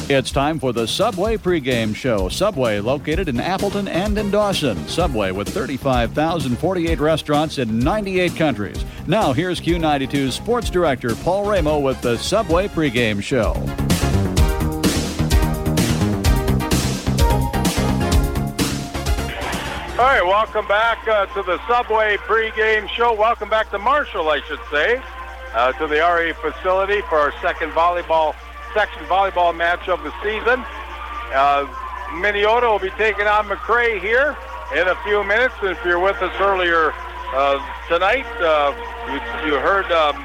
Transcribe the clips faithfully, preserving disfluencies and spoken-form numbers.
It's time for the Subway pregame show. Subway, located in Appleton and in Dawson. Subway with thirty-five thousand forty-eight restaurants in ninety-eight countries. Now here's Q ninety-two's sports director Paul Ramo with the Subway pregame show. All right, welcome back uh, to the Subway pregame show. Welcome back to Marshall, I should say, uh, to the R A facility for our second volleyball section volleyball match of the season. Uh, Minneota will be taking on McRae here in a few minutes. And if you're with us earlier uh, tonight, uh, you, you heard um,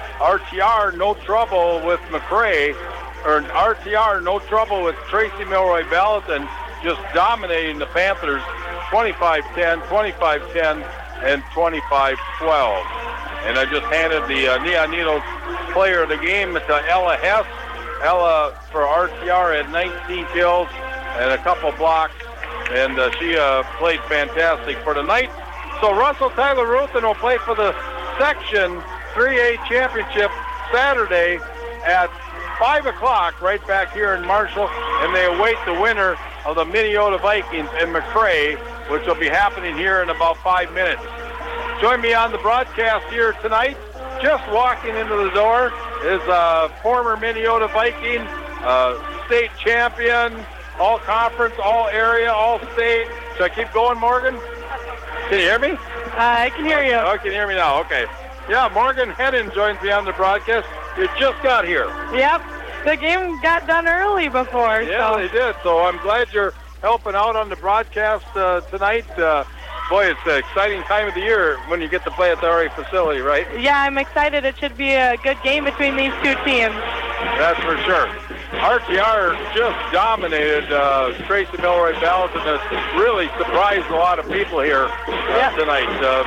R T R no trouble with McRae, or R T R no trouble with Tracy Milroy Balaton, just dominating the Panthers twenty-five ten, twenty-five ten, and twenty-five twelve. And I just handed the uh, Neon Needles player of the game to Ella Hess. Ella for R T R had nineteen kills and a couple blocks, and uh, she uh, played fantastic for tonight. So Russell Tyler Ruthin will play for the Section three A Championship Saturday at five o'clock right back here in Marshall, and they await the winner of the Minneota Vikings and McRae, which will be happening here in about five minutes. Join me on the broadcast here tonight. Just walking into the door is a former Minneota Viking, uh, state champion, all conference, all area, all state. Should I keep going, Morgan? Can you hear me? Uh, I can hear you. Oh, you can hear me now. Okay. Yeah, Morgan Hedden joins me on the broadcast. You just got here. Yep. The game got done early before. Yeah, so. they did. So I'm glad you're helping out on the broadcast uh, tonight. Uh, boy, it's an exciting time of the year when you get to play at the R A facility, right? Yeah, I'm excited. It should be a good game between these two teams. That's for sure. R T R just dominated uh, Tracy Milroy Balaton. Has really surprised a lot of people here uh, yep. tonight. Uh,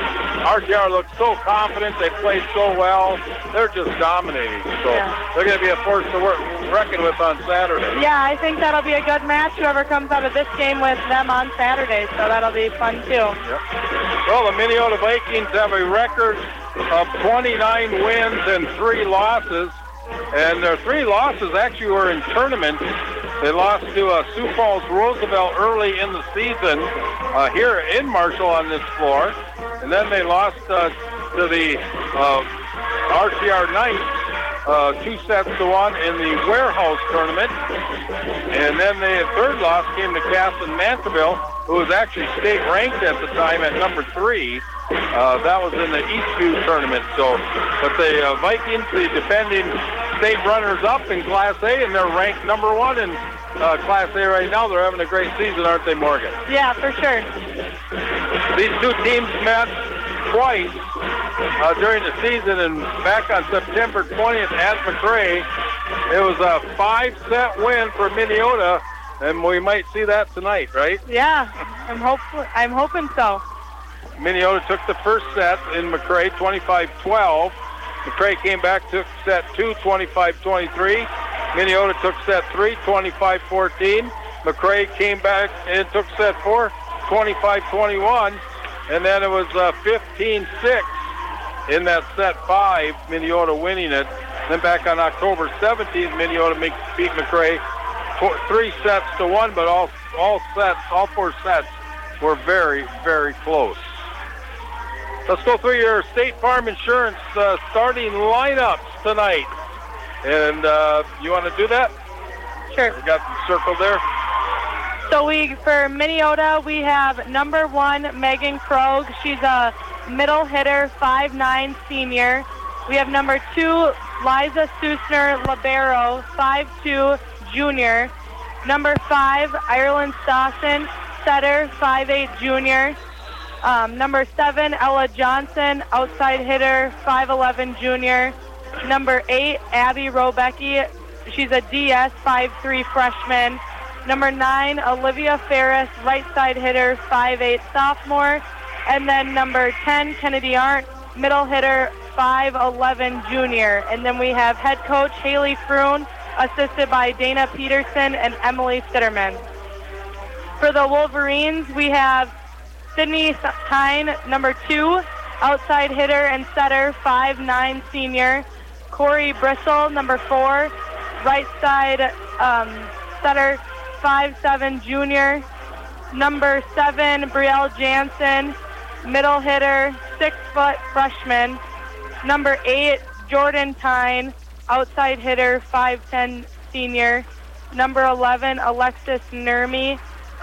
R T R looks so confident. They played so well. They're just dominating. So yeah. They're going to be a force to work, reckon with on Saturday. Yeah, I think that'll be a good match, whoever comes out of this game with them on Saturday. So that'll be fun, too. Yep. Well, the Minneota Vikings have a record of twenty-nine wins and three losses. And their three losses actually were in tournaments. They lost to uh, Sioux Falls Roosevelt early in the season uh, here in Marshall on this floor. And then they lost uh, to the uh, R T R Knights uh, two sets to one in the Warehouse tournament. And then the third loss came to Casson Mantorville, who was actually state ranked at the time at number three. Uh, that was in the Eastview tournament. So, but the uh, Vikings, the defending state runners-up in Class A, and they're ranked number one in uh, Class A right now. They're having a great season, aren't they, Morgan? Yeah, for sure. These two teams met twice uh, during the season, and back on September twentieth at McRae, it was a five-set win for Minneota, and we might see that tonight, right? Yeah, I'm hopeful. I'm hoping so. Minneota took the first set in McRae, twenty-five twelve. McRae came back, took set two, twenty-five twenty-three. Minneota took set three, twenty-five fourteen. McRae came back and took set four, twenty-five twenty-one. And then it was uh, fifteen six in that set five, Minneota winning it. Then back on October seventeenth, Minneota make, beat McRae four, three sets to one, but all, all sets, all four sets were very, very close. Let's go through your State Farm Insurance uh, starting lineups tonight. And uh, you want to do that? Sure. We got them circled there. So we, for Minneota, we have number one, Megan Krogh. She's a middle hitter, five nine senior. We have number two, Liza Susner Libero, five two junior. Number five, Ireland Stawson, setter, five eight junior. Um, number seven, Ella Johnson, outside hitter, five eleven junior. Number eight, Abby Robecki. She's a D S, five three freshman. Number nine, Olivia Ferris, right side hitter, five eight sophomore. And then number ten, Kennedy Arndt, middle hitter, five eleven junior. And then we have head coach Haley Froon, assisted by Dana Peterson and Emily Stitterman. For the Wolverines, we have Sydney Tyne, number two, outside hitter and setter, five nine senior. Corey Bristol, number four, right side um, setter, five seven junior. Number seven, Brielle Jansen, middle hitter, six foot freshman. Number eight, Jordan Tyne, outside hitter, five ten senior. Number eleven, Alexis Nurmi,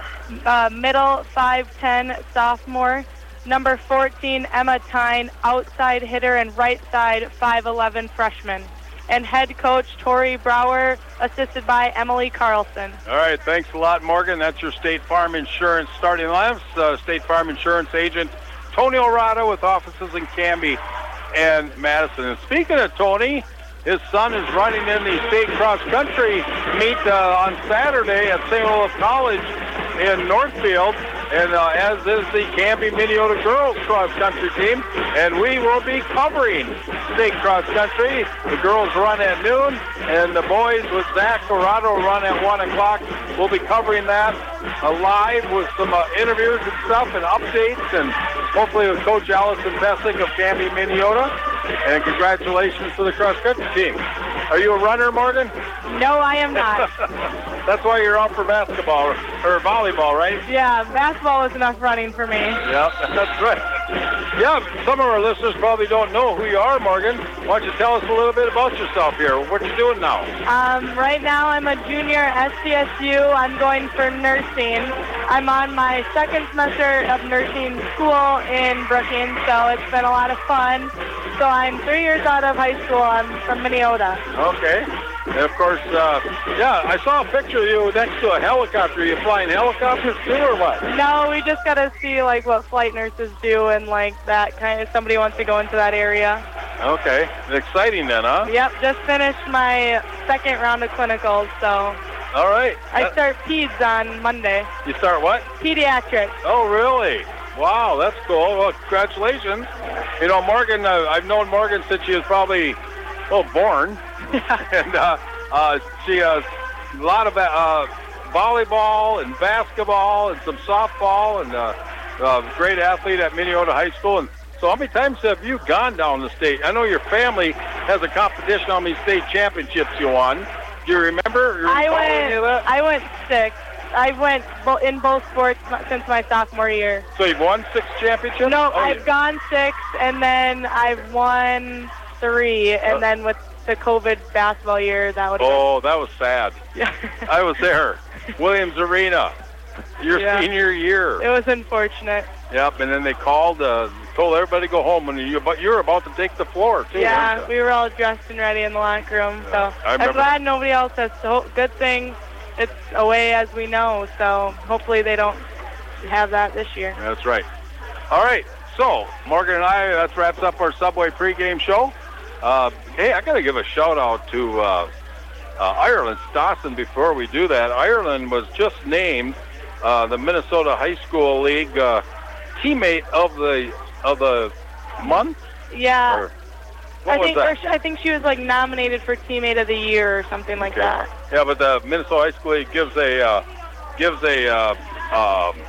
uh, middle, five ten sophomore. Number fourteen, Emma Tyne, outside hitter and right side, five eleven freshman. And head coach Tori Brower, assisted by Emily Carlson. All right, thanks a lot, Morgan. That's your State Farm Insurance starting lineups. Uh, State Farm Insurance agent Tony Orada with offices in Canby and Madison. And speaking of Tony, his son is running in the state cross-country meet uh, on Saturday at Saint Olaf College in Northfield. And uh, as is the Canby Minneota girls cross-country team. And we will be covering state cross-country. The girls run at noon, and the boys with Zach Corrado run at one o'clock. We'll be covering that uh, live with some uh, interviews and stuff and updates, and hopefully with Coach Allison Bessick of Canby Minneota. And congratulations to the cross-country team. Are you a runner, Morgan? No, I am not. That's why you're out for basketball or volleyball, right? Yeah, basketball is enough running for me. Yeah, that's right. Yeah, some of our listeners probably don't know who you are, Morgan. Why don't you tell us a little bit about yourself here? What you doing now? Um, right now I'm a junior at S C S U. I'm going for nursing. I'm on my second semester of nursing school in Brookings, so it's been a lot of fun. So I'm three years out of high school. I'm from Minneota. Okay. And of course, uh, yeah, I saw a picture of you next to a helicopter. Are you flying helicopters too, or what? No, we just got to see, like, what flight nurses do and, like, that kind of, somebody wants to go into that area. Okay. Exciting then, huh? Yep, just finished my second round of clinicals, so. All right. I that, start peds on Monday. You start what? Pediatrics. Oh, really? Wow, that's cool. Well, congratulations. You know, Morgan, uh, I've known Morgan since she was probably, well, born. and uh, uh, she has a lot of uh, volleyball and basketball and some softball, and uh, uh, great athlete at Minneota High School. And so how many times have you gone down the state? I know your family has a competition. How many state championships you won? Do you remember? I went, I went six. I went bo- in both sports since my sophomore year. So you've won six championships? No, oh, I've yeah. gone six, and then I've won three, and uh, then with the COVID basketball year, that would. Oh, that was sad. Yeah. I was there. Williams Arena, your yeah. senior year. It was unfortunate. Yep, and then they called, uh, told everybody to go home, and you, but you were about to take the floor, too. Yeah, we were all dressed and ready in the locker room, so I'm glad nobody else has. So good thing it's away as we know, so hopefully they don't have that this year. That's right. All right, so Morgan and I, that wraps up our Subway pregame show. Uh, hey, I got to give a shout-out to uh, uh, Ireland Stosson before we do that. Ireland was just named uh, the Minnesota High School League uh, teammate of the of the month. Yeah, or what I was think that? or I think she was like nominated for teammate of the year or something like okay. that. Yeah, but the Minnesota High School League gives a uh, gives a uh, um,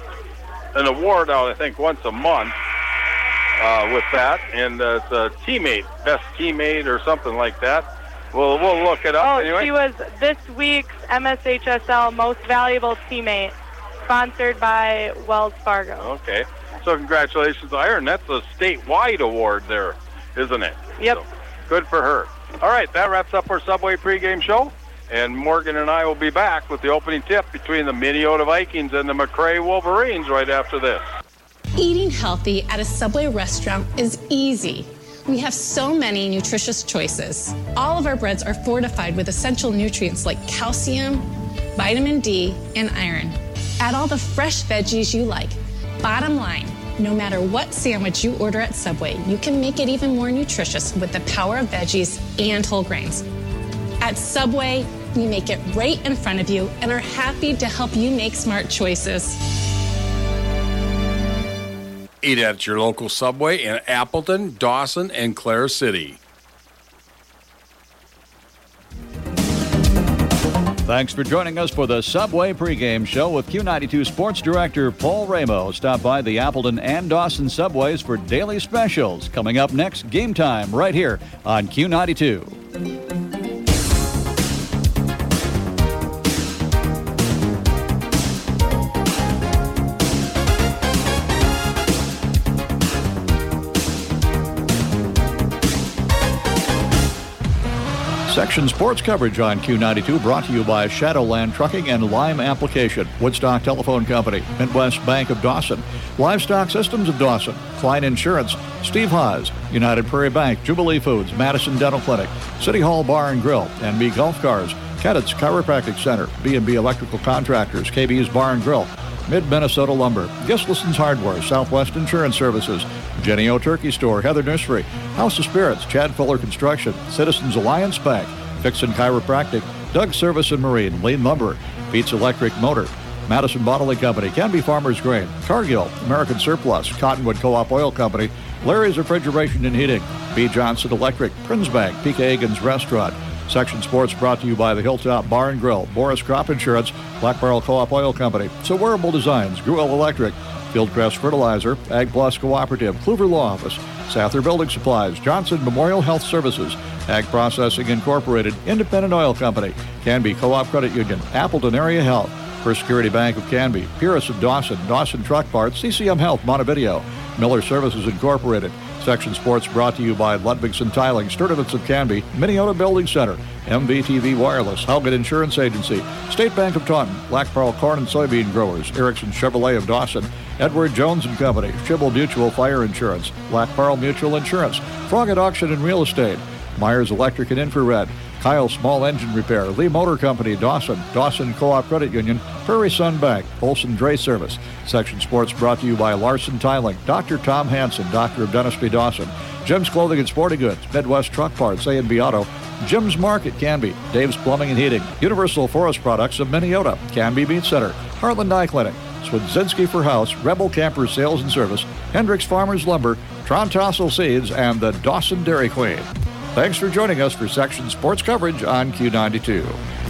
an award out, I think, once a month. Uh, with that, and uh, it's a teammate, best teammate or something like that. We'll we'll look it up oh, anyway. She was this week's M S H S L Most Valuable Teammate, sponsored by Wells Fargo. Okay, so congratulations, Iron. That's a statewide award there, isn't it? Yep. So, good for her. All right, that wraps up our Subway pregame show, and Morgan and I will be back with the opening tip between the Minneota Vikings and the McRae Wolverines right after this. Eating healthy at a Subway restaurant is easy. We have so many nutritious choices. All of our breads are fortified with essential nutrients like calcium, vitamin D, and iron. Add all the fresh veggies you like. Bottom line, no matter what sandwich you order at Subway, you can make it even more nutritious with the power of veggies and whole grains. At Subway, we make it right in front of you and are happy to help you make smart choices. Eat at your local Subway in Appleton, Dawson, and Clare City. Thanks for joining us for the Subway pregame show with Q ninety-two Sports Director Paul Ramo. Stop by the Appleton and Dawson Subways for daily specials. Coming up next, Game Time right here on Q ninety-two. Section Sports coverage on Q ninety-two brought to you by Shadowland Trucking and Lime Application, Woodstock Telephone Company, Midwest Bank of Dawson, Livestock Systems of Dawson, Klein Insurance, Steve Haas, United Prairie Bank, Jubilee Foods, Madison Dental Clinic, City Hall Bar and Grill, N B Golf Cars, Kettitz Chiropractic Center, B and B Electrical Contractors, K B's Bar and Grill, Mid-Minnesota Lumber, Gislison's Hardware, Southwest Insurance Services, Jenny O Turkey Store, Heather Nursery, House of Spirits, Chad Fuller Construction, Citizens Alliance Bank, Fixin Chiropractic, Doug Service and Marine, Lean Lumber, Pete's Electric Motor, Madison Bottling Company, Canby Farmers Grain, Cargill, American Surplus, Cottonwood Co-op Oil Company, Larry's Refrigeration and Heating, B. Johnson Electric, Prince Bank, P K Hagen's Restaurant. Section Sports brought to you by the Hilltop Bar and Grill, Boris Crop Insurance, Black Barrel Co-op Oil Company, So Wearable Designs, Gruel Electric, Fieldcrest Fertilizer, Ag Plus Cooperative, Kluver Law Office, Sather Building Supplies, Johnson Memorial Health Services, Ag Processing Incorporated, Independent Oil Company, Canby Co-op Credit Union, Appleton Area Health, First Security Bank of Canby, Pierce of Dawson, Dawson Truck Parts, C C M Health Montevideo, Miller Services Incorporated. Section Sports brought to you by Ludwigson Tiling, Sturdivants of Canby, Minneota Building Center, M V T V Wireless, Howgett Insurance Agency, State Bank of Taunton, Black Pearl Corn and Soybean Growers, Erickson Chevrolet of Dawson, Edward Jones and Company, Schibble Mutual Fire Insurance, Black Pearl Mutual Insurance, Frogget Auction and Real Estate, Myers Electric and Infrared, Kyle Small Engine Repair, Lee Motor Company, Dawson, Dawson Co-op Credit Union, Prairie Sun Bank, Olson Dray Service. Section Sports brought to you by Larson Tiling, Doctor Tom Hanson, Doctor of Dentistry Dawson, Jim's Clothing and Sporting Goods, Midwest Truck Parts, A and B Auto, Jim's Market, Canby, Dave's Plumbing and Heating, Universal Forest Products of Minneota, Canby Meat Center, Heartland Eye Clinic, Swedzinski for House, Rebel Campers Sales and Service, Hendricks Farmers Lumber, Trontossel Seeds, and the Dawson Dairy Queen. Thanks for joining us for Section Sports coverage on Q ninety-two.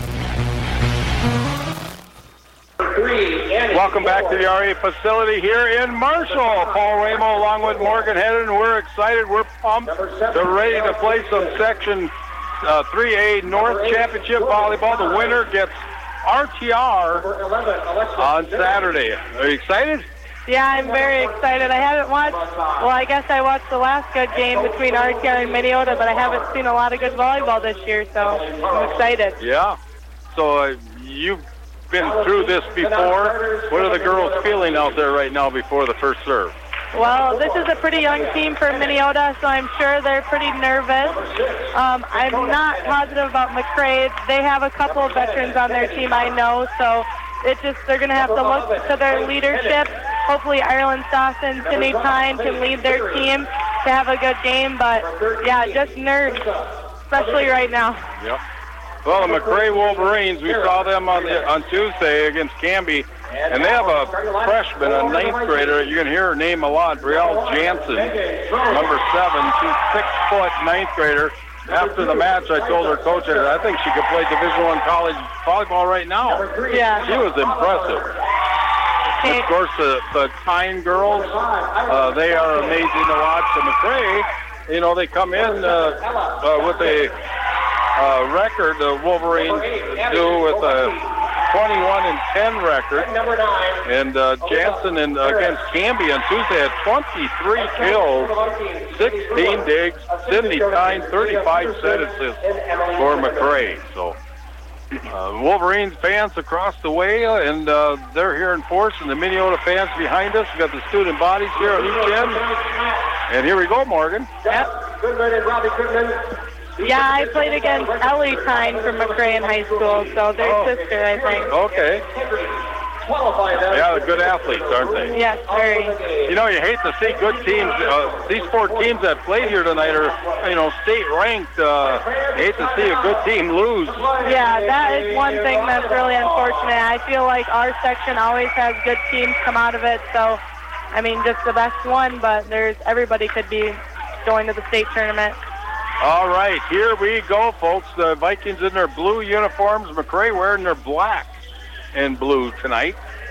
Welcome back to the R A facility here in Marshall. Paul Ramo along with Morgan Hedden. We're excited. We're pumped. They're ready to play some Section uh, three A North Championship volleyball. The winner gets R T R on Saturday. Are you excited? Yeah, I'm very excited. I haven't watched, well, I guess I watched the last good game between R T R and Minneota, but I haven't seen a lot of good volleyball this year, so I'm excited. Yeah. So uh, you've been through this before. What are the girls feeling out there right now before the first serve? Well, this is a pretty young team for Minneota, so I'm sure they're pretty nervous. Um, I'm not positive about McRae. They have a couple of veterans on their team, I know, so it just they're going to have to look to their leadership. Hopefully Ireland Dawson, Sydney Pine can lead their team to have a good game, but yeah, just nerves, especially right now. Yep. Well, the McRae Wolverines, we saw them on the, on Tuesday against Canby, and they have a freshman, a ninth grader. You're going to hear her name a lot, Brielle Jansen, number seven. She's six-foot ninth grader. After the match, I told her coach, I think she could play Division One college volleyball right now. Yeah. She was impressive. Of course, the, the Tyne girls, uh, they are amazing to watch. The McRae, you know, they come in uh, uh, with a uh, record, the Wolverines do with a twenty-one and ten record. And uh, Jansen and, uh, against Canby on Tuesday had twenty-three kills, sixteen digs. Sydney Tyne, thirty-five set assists for McRae. So. Uh, Wolverines fans across the way, uh, and uh, they're here in force, and the Minneota fans behind us. We've got the student bodies here on each end. And here we go, Morgan. Yep. Yeah, I played against Ellie Tyne from McRae in high school, so they're oh. sister, I think. Okay. Yeah, they're good athletes, aren't they? Yes, very. You know, you hate to see good teams. Uh, these four teams that played here tonight are, you know, state ranked. Uh, you hate to see a good team lose. Yeah, that is one thing that's really unfortunate. I feel like our section always has good teams come out of it. So, I mean, just the best one, but there's everybody could be going to the state tournament. All right, here we go, folks. The Vikings in their blue uniforms, McRae wearing their black and blue tonight.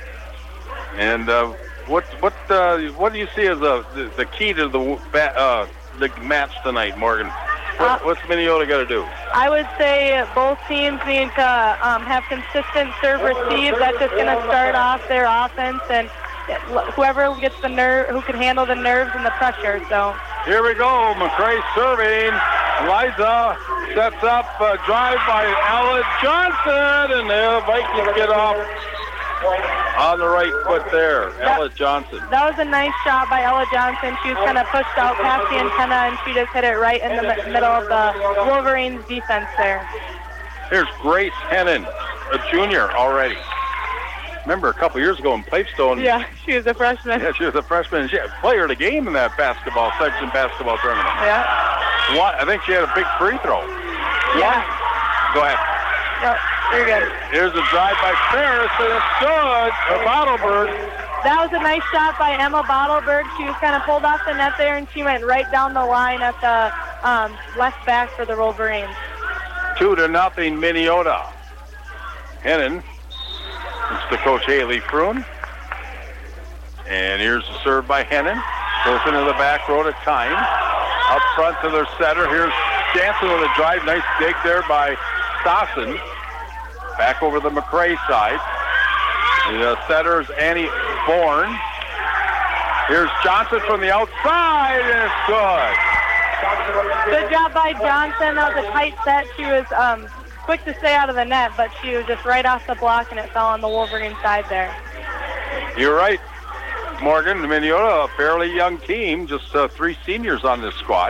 And uh, what what uh, what do you see as a, the, the key to the uh, the match tonight, Morgan? What, uh, what's Minneota got to do? I would say both teams need to um, have consistent serve receive. That's just going to start off their offense, and whoever gets the nerve, who can handle the nerves and the pressure. So here we go, McRae serving. Liza sets up a drive by Ella Johnson, and the Vikings get off on the right foot there. That, Ella Johnson. That was a nice shot by Ella Johnson. She was kind of pushed out past the antenna, and she just hit it right in the mi- middle of the Wolverines defense there. Here's Grace Hennon, a junior already. Remember a couple years ago in Pipestone. Yeah, she was a freshman. Yeah, she was a freshman. She had player of the game in that basketball section basketball tournament. Yeah. What? I think she had a big free throw. Yeah. One. Go ahead. Yep, very good. Here's a drive by Ferris, and it's good for Bottleberg. That was a nice shot by Emma Bottleberg. She was kind of pulled off the net there, and she went right down the line at the um, left back for the Wolverines. Two to nothing, Minneota. Hennon. It's to Coach Haley Froon. And here's the serve by Hennon. Goes into the back row to Tyne. Up front to their setter. Here's Jansen with a drive. Nice dig there by Stassen. Back over the McRae side. The setter's Annie Bourne. Here's Johnson from the outside, and it's good. Good job by Johnson. That was a tight set. She was um, quick to stay out of the net, but she was just right off the block, and it fell on the Wolverine side there. You're right, Morgan. Minneota, a fairly young team, just uh, three seniors on this squad.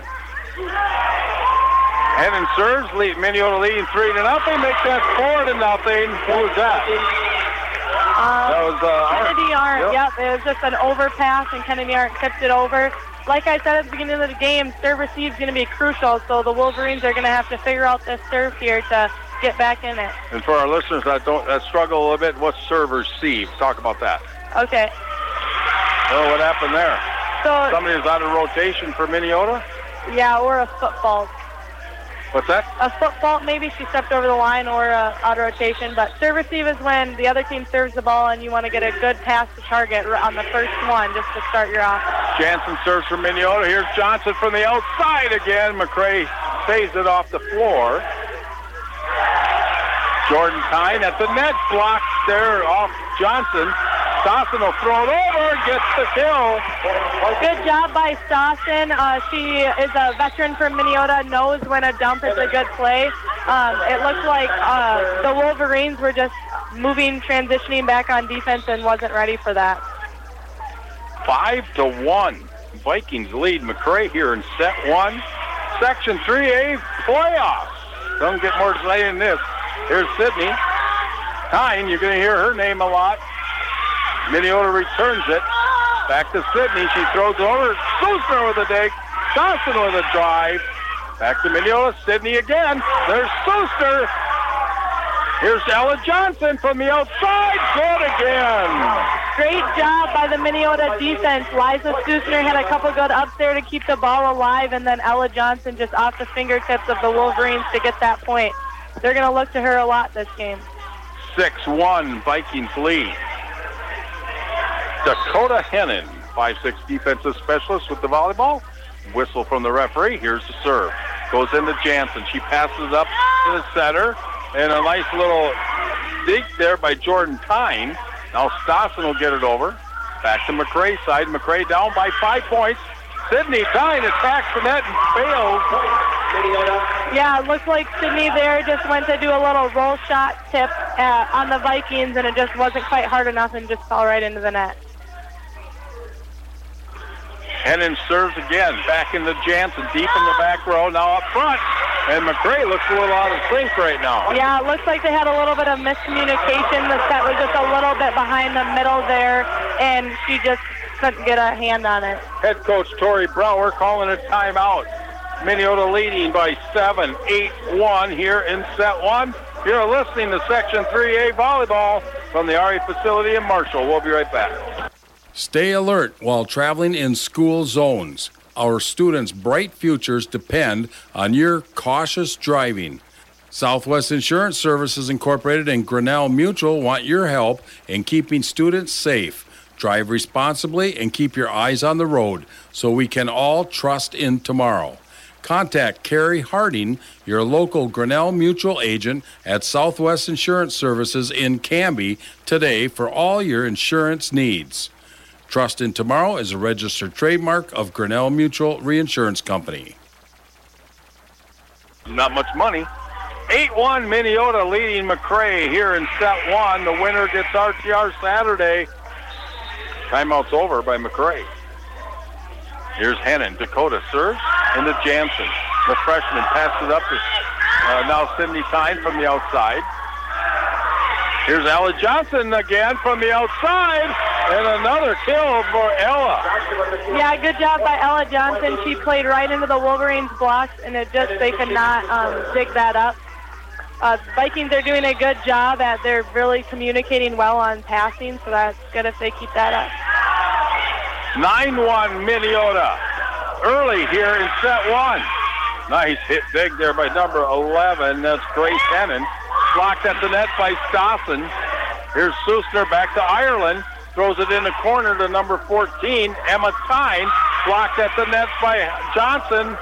Hennon serves, lead, Minneota leading three to nothing. Makes that four to nothing. Who was that? Um, that was uh, Kennedy Arndt. Yep. Yep, it was just an overpass, and Kennedy Arndt tipped it over. Like I said at the beginning of the game, serve receive is going to be crucial, so the Wolverines are going to have to figure out this serve here to get back in it. And for our listeners that don't that struggle a little bit, what's serve receive? Talk about that. Okay. Oh, what happened there? So Somebody was out of rotation for Minneota? yeah, or a foot fault. What's that? A foot fault, maybe she stepped over the line, or uh, out of rotation. But serve receive is when the other team serves the ball and you want to get a good pass to target on the first one just to start your offense. Jansen serves for Minneota. Here's Johnson from the outside again. McRae saves it off the floor. Jordan Tyne at the net, blocked there off Johnson. Stassen will throw it over, gets the kill. Good job by Stassen. Uh, she is a veteran from Minneota, knows when a dump is a good play. Um, it looked like uh, the Wolverines were just moving, transitioning back on defense and wasn't ready for that. Five to one. Vikings lead McRae here in set one. Section three A playoffs. Don't get more excited than this. Here's Sydney. Tyne, you're going to hear her name a lot. Minneota returns it. Back to Sydney. She throws over. Susner with a dig. Johnson with a drive. Back to Minneota. Sydney again. There's Susner. Here's Ella Johnson from the outside. Good again. Great job by the Minneota defense. Liza Susner had a couple good ups there to keep the ball alive, and then Ella Johnson just off the fingertips of the Wolverines to get that point. They're going to look to her a lot this game. six one Vikings lead. Dakota Hennon, five six defensive specialist with the volleyball. Whistle from the referee. Here's the serve. Goes into Jansen. She passes up to the center. And a nice little dig there by Jordan Tyne. Now Stassen will get it over. Back to McRae's side. McRae down by five points. Sydney Tyne attacks the net and fails. Yeah, it looks like Sydney there just went to do a little roll shot tip uh, on the Vikings, and it just wasn't quite hard enough and just fell right into the net. Hennon serves again. Back into Jansen, deep in the back row. Now up front. And McRae looks a little out of sync right now. Yeah, it looks like they had a little bit of miscommunication. The set was just a little bit behind the middle there, and she just couldn't get a hand on it. Head coach Tori Brower calling a timeout. Minneota leading by seven, eight one here in set one. You're listening to Section three A volleyball from the R E facility in Marshall. We'll be right back. Stay alert while traveling in school zones. Our students' bright futures depend on your cautious driving. Southwest Insurance Services Incorporated and Grinnell Mutual want your help in keeping students safe. Drive responsibly and keep your eyes on the road so we can all trust in tomorrow. Contact Carrie Harding, your local Grinnell Mutual agent at Southwest Insurance Services in Canby today for all your insurance needs. Trust in Tomorrow is a registered trademark of Grinnell Mutual Reinsurance Company. not much money. eight one Minneota leading McRae here in set one. The winner gets R T R Saturday. Timeout's over by McRae. Here's Hennon. Dakota serves into Jansen. The freshman passes it up to uh, now Sydney Tyne from the outside. Here's Ella Johnson again from the outside. And another kill for Ella. Yeah, good job by Ella Johnson. She played right into the Wolverines' blocks, and it just they could not um, dig that up. Uh, Vikings are doing a good job at they're really communicating well on passing, so that's good if they keep that up. nine one Minneota. Early here in set one. Nice hit big there by number eleven. That's Grace Hennon. Blocked at the net by Stosson. Here's Susner back to Ireland. Throws it in the corner to number fourteen, Emma Tyne. Blocked at the net by Johnson.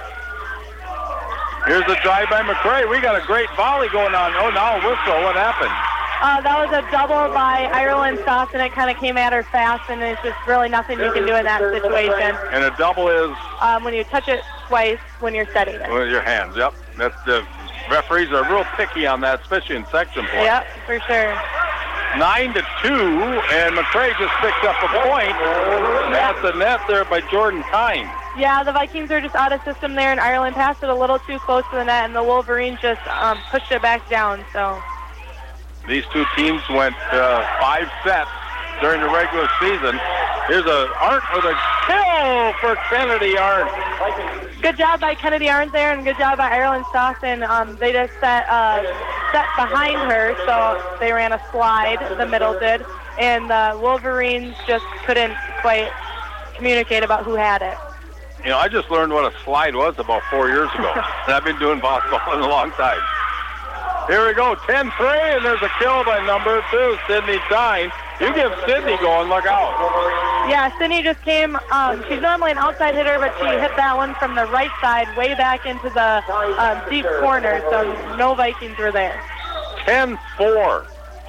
Here's a drive by McRae. We got a great volley going on. Oh, now a whistle. What happened? Uh, that was a double by Ireland Stosson. It kind of came at her fast, and it's just really nothing you can do in that situation. And a double is? Um, when you touch it twice when you're setting it. With your hands, yep. That's the referees are real picky on that, especially in section play. Yep, for sure. Nine to two, and McRae just picked up a point at the net there by Jordan Tyne. Yeah, the Vikings are just out of system there, and Ireland passed it a little too close to the net, and the Wolverines just um, pushed it back down. So these two teams went uh, five sets during the regular season. Here's a Arndt with a kill for Kennedy Arndt. Good job by Kennedy Arndt there, and good job by Ireland Stosson. Um, they just set uh, set behind her, so they ran a slide. The middle did, and the Wolverines just couldn't quite communicate about who had it. You know, I just learned what a slide was about four years ago, and I've been doing volleyball in a long time. Here we go, ten three, and there's a kill by number two, Sydney Tyne. You give Sydney going, look out. Yeah, Sydney just came, um, she's normally an outside hitter, but she hit that one from the right side way back into the um, deep corner, so no Vikings were there. ten four.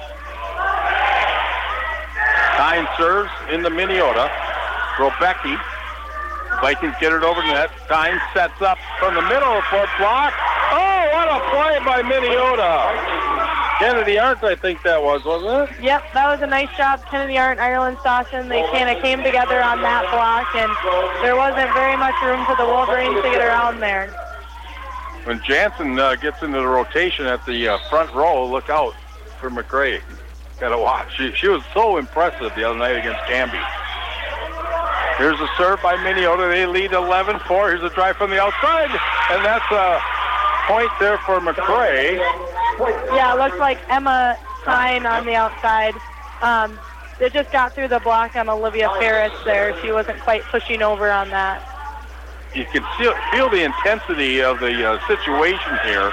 Tyne serves in the Minneota. Robecki. Vikings get it over the net. Tyne sets up from the middle for a block. Oh, what a play by Minneota. Kennedy Arndt, I think that was, wasn't it? Yep, that was a nice job. Kennedy Arndt, Ireland Stosson, they kind of came together on that block, and there wasn't very much room for the Wolverines to get around there. When Jansen uh, gets into the rotation at the uh, front row, look out for McRae. Got to watch. She, she was so impressive the other night against Canby. Here's a serve by Minneota. They lead eleven four. Here's a drive from the outside, and that's a point there for McRae. Yeah, it looks like Emma Tyne on the outside. Um, it just got through the block on Olivia Ferris there. She wasn't quite pushing over on that. You can feel, feel the intensity of the uh, situation here.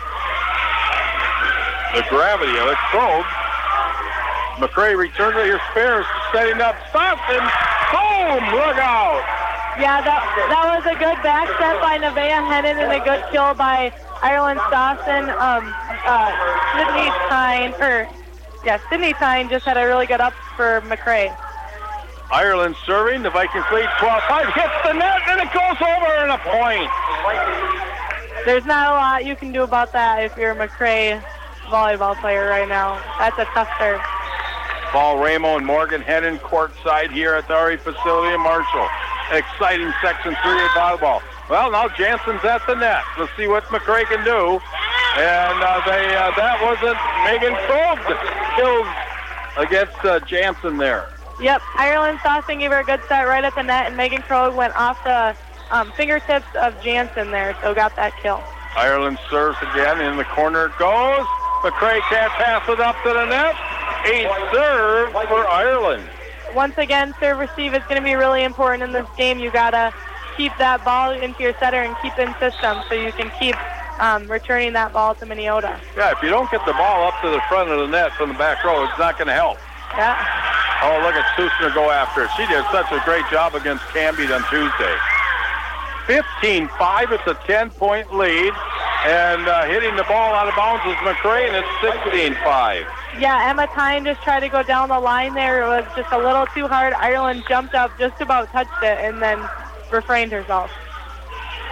The gravity of it. Krog. McRae returns it. Here's Ferris setting up. Stops and boom! Look out! Yeah, that that was a good back set by Nevaeh Hennon and a good kill by Ireland Stosson. Um, uh, Sydney Tyne, or yeah, Sydney Tyne just had a really good up for McRae. Ireland serving. The Vikings lead twelve five. Hits the net and it goes over and a point. There's not a lot you can do about that if you're a McRae volleyball player right now. That's a tough serve. Paul Ramo and Morgan Hennon courtside here at the R E facility in Marshall. Exciting Section three A volleyball. Well, now Jansen's at the net. Let's see what McRae can do. And uh, they uh, that wasn't Megan Krog killed against uh, Jansen there. Yep, Ireland Stosson gave her a good set right at the net, and Megan Krog went off the um, fingertips of Jansen there, so got that kill. Ireland serves again. In the corner it goes. McRae can't pass it up to the net. A serve for Ireland. Once again, serve receive is going to be really important in this game. You got to keep that ball into your setter and keep in system so you can keep um, returning that ball to Minneota. Yeah, if you don't get the ball up to the front of the net from the back row, it's not going to help. Yeah. Oh, look at Susner go after it. She did such a great job against Canby on Tuesday. fifteen five, it's a ten-point lead. And uh, hitting the ball out of bounds is McRae, and it's sixteen five. Yeah, Emma Tyne just tried to go down the line there. It was just a little too hard. Ireland jumped up, just about touched it, and then refrained herself.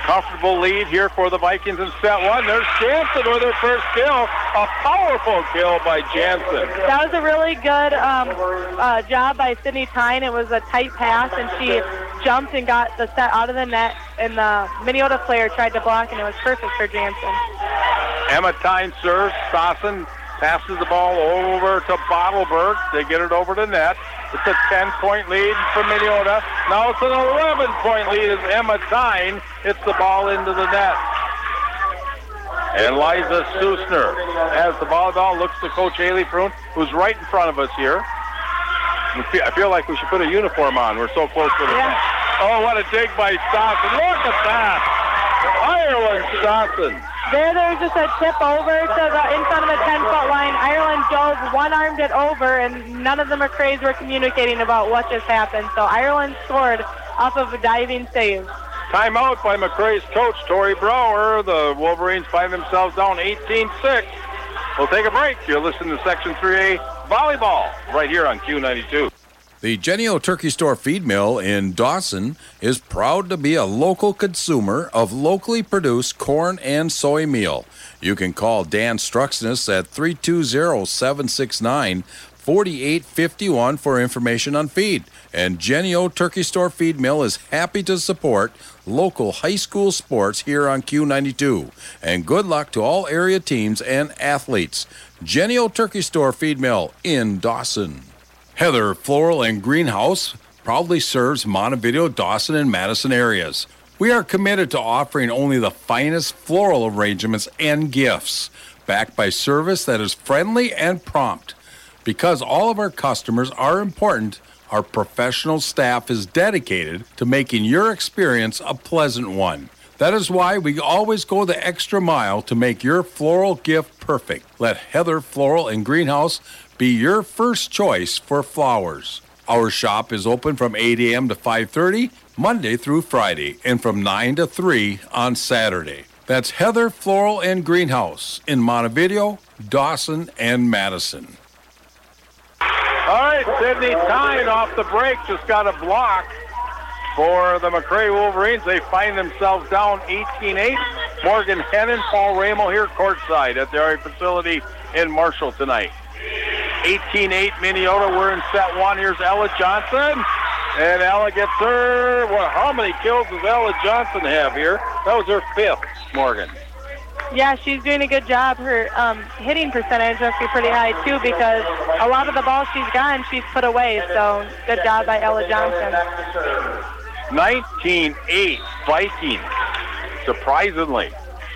Comfortable lead here for the Vikings in set one. There's Jansen with her first kill. A powerful kill by Jansen. That was a really good um, uh, job by Sydney Tyne. It was a tight pass, and she jumped and got the set out of the net, and the Minneota player tried to block, and it was perfect for Jansen. Emma Tyne serves. Stassen passes the ball over to Bottleberg. They get it over the net. It's a ten-point lead for Minneota. Now it's an eleven-point lead as Emma Tyne hits the ball into the net. And Liza Susner has the volleyball, looks to Coach Haley Prune, who's right in front of us here. I feel like we should put a uniform on. We're so close to the yeah. net. Oh, what a dig by Stassen. Look at that. Ireland Stassen. There, there was just a tip over to the in front of the ten-foot line. Ireland dove, one-armed it over, and none of the McRaes were communicating about what just happened. So Ireland scored off of a diving save. Timeout by McRae's coach, Tori Brower. The Wolverines find themselves down eighteen six. We'll take a break. You're listening to Section three A Volleyball right here on Q ninety-two. The Jennie-O Turkey Store Feed Mill in Dawson is proud to be a local consumer of locally produced corn and soy meal. You can call Dan Struxness at three two zero, seven six nine, four eight five one for information on feed. And Jennie-O Turkey Store Feed Mill is happy to support local high school sports here on Q ninety-two. And good luck to all area teams and athletes. Jennie-O Turkey Store Feed Mill in Dawson. Heather Floral and Greenhouse proudly serves Montevideo, Dawson, and Madison areas. We are committed to offering only the finest floral arrangements and gifts, backed by service that is friendly and prompt. Because all of our customers are important, our professional staff is dedicated to making your experience a pleasant one. That is why we always go the extra mile to make your floral gift perfect. Let Heather Floral and Greenhouse be your first choice for flowers. Our shop is open from eight a.m. to five thirty, Monday through Friday, and from nine to three on Saturday. That's Heather Floral and Greenhouse in Montevideo, Dawson, and Madison. All right, Sydney Tyne off the break just got a block for the McRae Wolverines. They find themselves down eighteen eight. Morgan Hennon, Paul Ramo here courtside at the R A facility in Marshall tonight. eighteen eight Minneota. We're in set one. Here's Ella Johnson. And Ella gets her. Well, how many kills does Ella Johnson have here? That was her fifth, Morgan. Yeah, she's doing a good job. Her um, hitting percentage must be pretty high, too, because a lot of the balls she's gotten, she's put away. So good job by Ella Johnson. nineteen eight Vikings, surprisingly.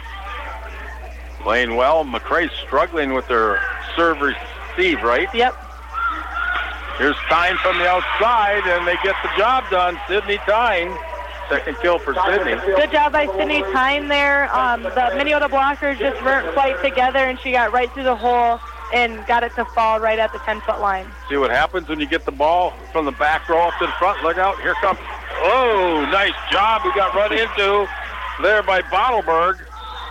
Playing well. McRae's struggling with their serve receive, right? Yep. Here's Tyne from the outside, and they get the job done. Sydney Tyne, second kill for Sydney. Good job by Sydney Tyne there. Um, the Minneota blockers just weren't quite together, and she got right through the hole and got it to fall right at the ten-foot line. See what happens when you get the ball from the back row up to the front. Look out. Here comes. Oh, nice job. We got run into there by Bottleberg.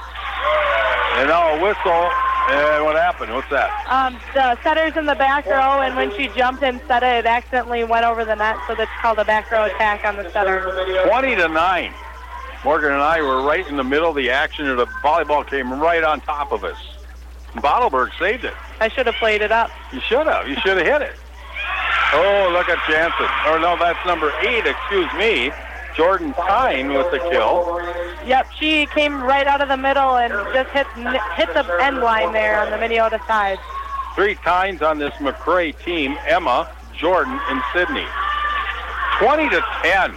And now a whistle. And what happened? What's that? Um, the setter's in the back row, and when she jumped and set it, it accidentally went over the net, so that's called a back row attack on the setter. twenty to nine. Morgan and I were right in the middle of the action, and the volleyball came right on top of us. Bottleberg saved it. I should have played it up. You should have. You should have hit it. Oh, look at Jansen. Or no, that's number eight, excuse me. Jordan Tyne with the kill. Yep, she came right out of the middle and just hit hit the end line there on the Minneota side. Three Tynes on this McRae team, Emma, Jordan, and Sydney. twenty to ten.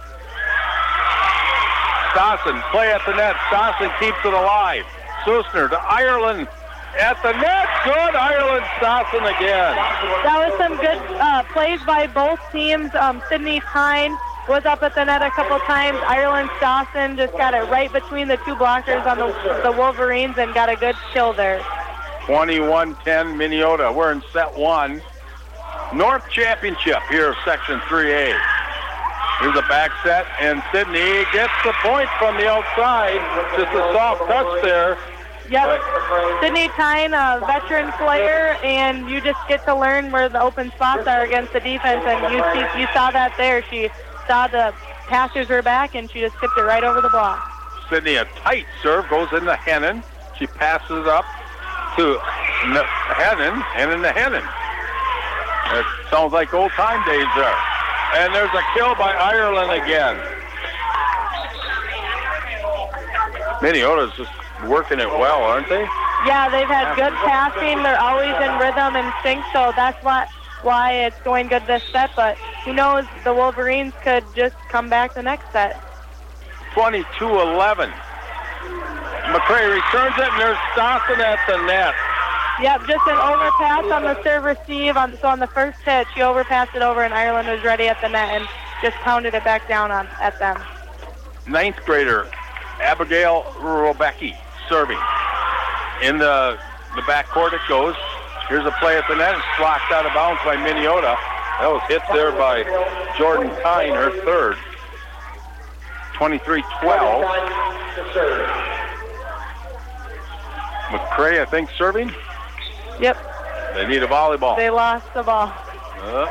Stassen, play at the net. Stassen keeps it alive. Susner to Ireland at the net. Good, Ireland Stassen again. That was some good uh, plays by both teams. Um, Sydney Tyne was up at the net a couple times. Ireland Stassen just got it right between the two blockers on the, the Wolverines and got a good kill there. twenty-one ten Minneota. We're in set one. North Championship here of Section three A. Here's a back set, and Sydney gets the point from the outside. Just a soft touch there. Yep. Sydney Tyne, a veteran player, and you just get to learn where the open spots are against the defense, and you see, you saw that there. She saw the passers were back, and she just tipped it right over the block. Sydney, a tight serve, goes into Hennon. She passes up to N- Hennon, Hennon to Hennon. It sounds like old time days there. And there's a kill by Ireland again. Minneota's just working it well, aren't they? Yeah, they've had good passing. They're always in rhythm and sync, so that's why, why it's going good this set. But who knows, the Wolverines could just come back the next set. twenty-two eleven. McCray returns it, and there's Dawson at the net. Yep, just an overpass on the serve receive. On, so on the first hit, she overpassed it over, and Ireland was ready at the net and just pounded it back down on at them. Ninth grader Abigail Robecki serving. In the the backcourt it goes. Here's a play at the net. It's blocked out of bounds by Minneota. That was hit there by Jordan Kine, her third. twenty-three twelve. McCray, I think, serving. Yep. They need a volleyball. They lost the ball. Uh,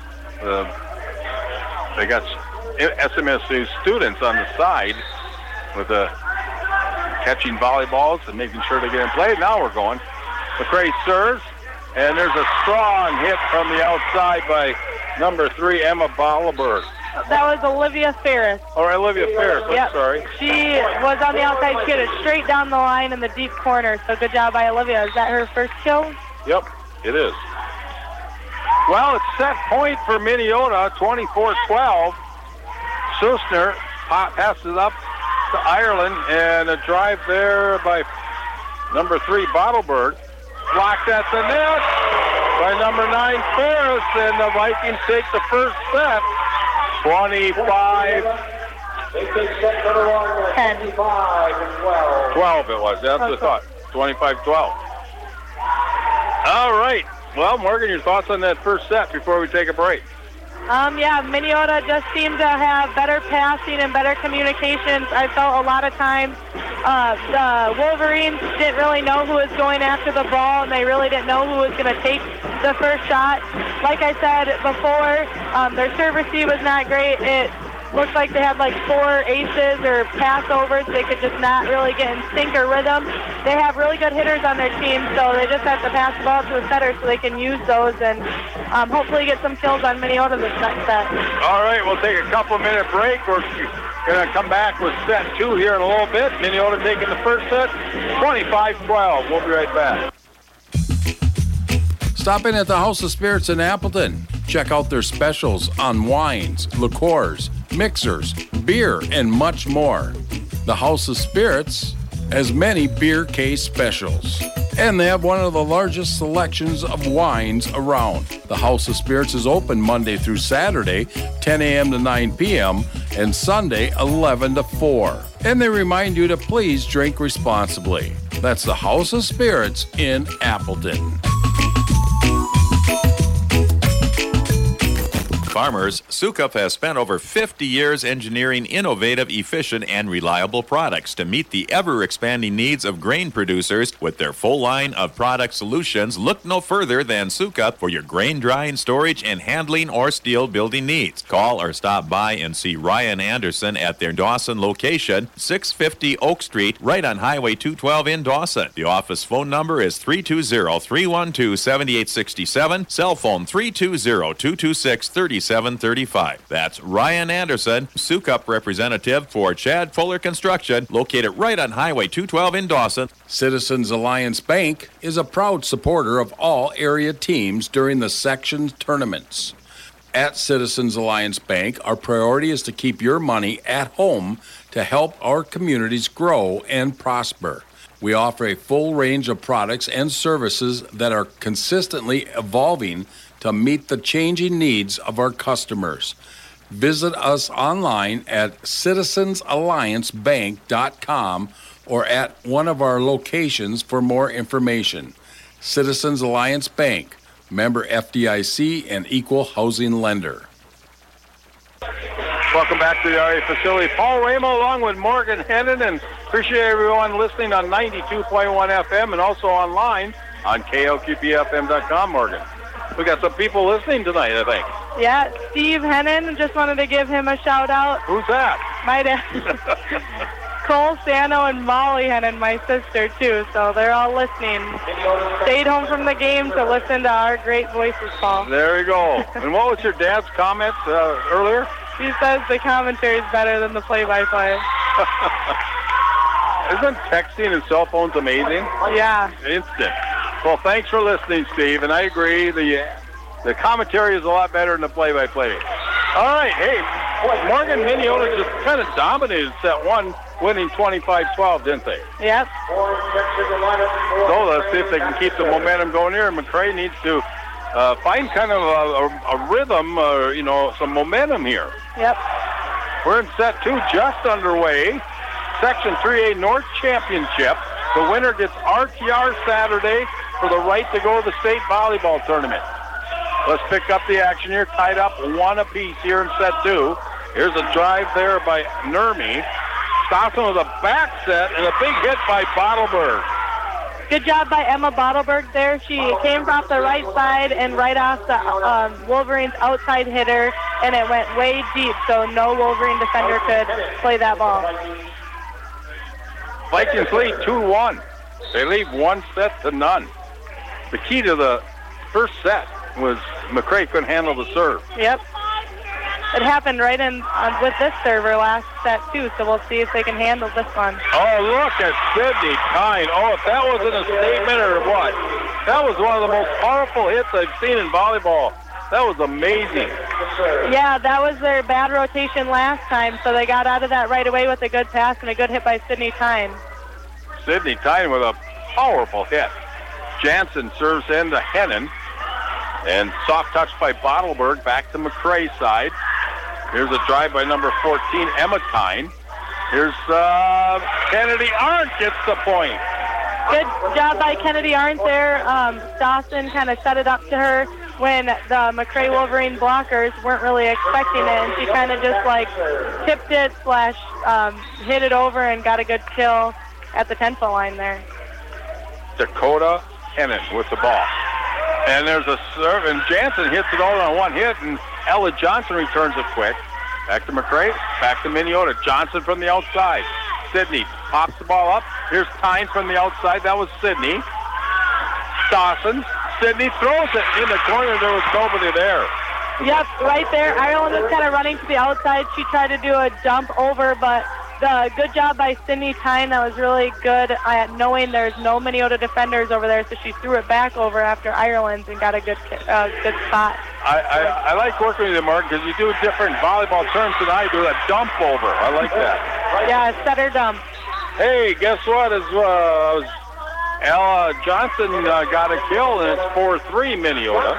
uh, they got S M S U students on the side with the catching volleyballs and making sure they get in play. Now we're going. McCray serves, and there's a strong hit from the outside by number three, Emma Bolleberg. That was Olivia Ferris. Or Olivia Ferris, I'm yep. sorry. She was on the outside. She hit it straight down the line in the deep corner, so good job by Olivia. Is that her first kill? Yep, it is. Well, it's set point for Minneota, twenty-four twelve. Susner passes up to Ireland, and a drive there by number three, Bottleberg. Blocked at the net by number nine, Ferris, and the Vikings take the first set. twenty-five. They take set number one, twenty-five and twelve. twelve it was, that's what I thought. twenty-five twelve. All right. Well, Morgan, your thoughts on that first set before we take a break? Um, yeah, Minneota just seemed to have better passing and better communications. I felt a lot of times uh, the Wolverines didn't really know who was going after the ball, and they really didn't know who was going to take the first shot. Like I said before, um, their serve receive was not great. It looked like they had like four aces or pass overs. They could just not really get in sync or rhythm. They have really good hitters on their team, so they just have to pass the ball to a setter so they can use those and um, hopefully get some kills on Minneota this next set. All right, we'll take a couple minute break. We're going to come back with set two here in a little bit. Minneota taking the first set, twenty-five twelve. We'll be right back. Stop in at the House of Spirits in Appleton. Check out their specials on wines, liqueurs, mixers, beer, and much more. The House of Spirits has many beer case specials, and they have one of the largest selections of wines around. The House of Spirits is open Monday through Saturday, ten a.m. to nine p.m., and Sunday, eleven to four. And they remind you to please drink responsibly. That's the House of Spirits in Appleton. Farmers, Sukup has spent over fifty years engineering innovative, efficient, and reliable products to meet the ever-expanding needs of grain producers. With their full line of product solutions, look no further than Sukup for your grain drying, storage, and handling or steel building needs. Call or stop by and see Ryan Anderson at their Dawson location, six fifty Oak Street, right on Highway two twelve in Dawson. The office phone number is three two zero, three one two, seven eight six seven, cell phone three two zero, two two six, three seven three five. That's Ryan Anderson, Sukup representative for Chad Fuller Construction, located right on Highway two twelve in Dawson. Citizens Alliance Bank is a proud supporter of all area teams during the section tournaments. At Citizens Alliance Bank, our priority is to keep your money at home to help our communities grow and prosper. We offer a full range of products and services that are consistently evolving to meet the changing needs of our customers. Visit us online at citizens alliance bank dot com or at one of our locations for more information. Citizens Alliance Bank, member F D I C and equal housing lender. Welcome back to the R A facility. Paul Ramo along with Morgan Hennon, and appreciate everyone listening on ninety-two point one F M and also online on K L Q P F M dot com, Morgan. We got some people listening tonight, I think. Yeah, Steve Hennon, just wanted to give him a shout out. Who's that? My dad. Cole, Sano, and Molly Hennon, my sister, too. So they're all listening. Stayed home from the game to listen to our great voices, Paul. There you go. And what was your dad's comment uh, earlier? He says the commentary is better than the play-by-play. Isn't texting and cell phones amazing? Yeah. Instant. Well, thanks for listening, Steve. And I agree, the the commentary is a lot better than the play-by-play. All right, hey, boy, Morgan Minneota just kind of dominated set one, winning twenty-five twelve, didn't they? Yep. So let's see if they can keep the momentum going here. McCray needs to uh, find kind of a, a, a rhythm, uh, you know, some momentum here. Yep. We're in set two, just underway. Section three A North Championship. The winner gets R T R Saturday for the right to go to the state volleyball tournament. Let's pick up the action here. Tied up one apiece here in set two. Here's a drive there by Nurmi. Stossen with a back set and a big hit by Bottleberg. Good job by Emma Bottleberg there. She came off the right side and right off the um, Wolverines' outside hitter, and it went way deep, so no Wolverine defender could play that ball. Vikings lead two one. They leave one set to none. The key to the first set was McCray couldn't handle the serve. Yep. It happened right in uh, with this server last set, too, so we'll see if they can handle this one. Oh, look at Sydney Tyne. Oh, if that wasn't a statement or what? That was one of the most powerful hits I've seen in volleyball. That was amazing. Yeah, that was their bad rotation last time, so they got out of that right away with a good pass and a good hit by Sydney Tyne. Sydney Tyne with a powerful hit. Jansen serves in to Hennon. And soft touch by Bottleberg back to McCray's side. Here's a drive by number fourteen, Emma Tyne. Here's uh, Kennedy Arndt gets the point. Good job by Kennedy Arndt there. Um, Dawson kind of set it up to her when the McCray Wolverine blockers weren't really expecting it, and she kind of just like tipped it slash um, hit it over and got a good kill at the ten-foot line there. Dakota Hennon with the ball. And there's a serve, and Jansen hits it all on one hit, and Ella Johnson returns it quick. Back to McCray, back to Minneota. Johnson from the outside. Sydney pops the ball up. Here's Tyne from the outside. That was Sydney. Dawson. Sydney throws it in the corner. There was nobody there. Yep, right there. Ireland was kind of running to the outside. She tried to do a jump over, but the good job by Sydney Tyne. That was really good at knowing there's no Minneota defenders over there, so she threw it back over after Ireland's and got a good uh, good spot. I, I, I like working with you, Mark, because you do different volleyball terms than I do. A dump over. I like that. Yeah, setter dump. Hey, guess what? As uh, Ella Johnson uh, got a kill, and it's four three Minneota.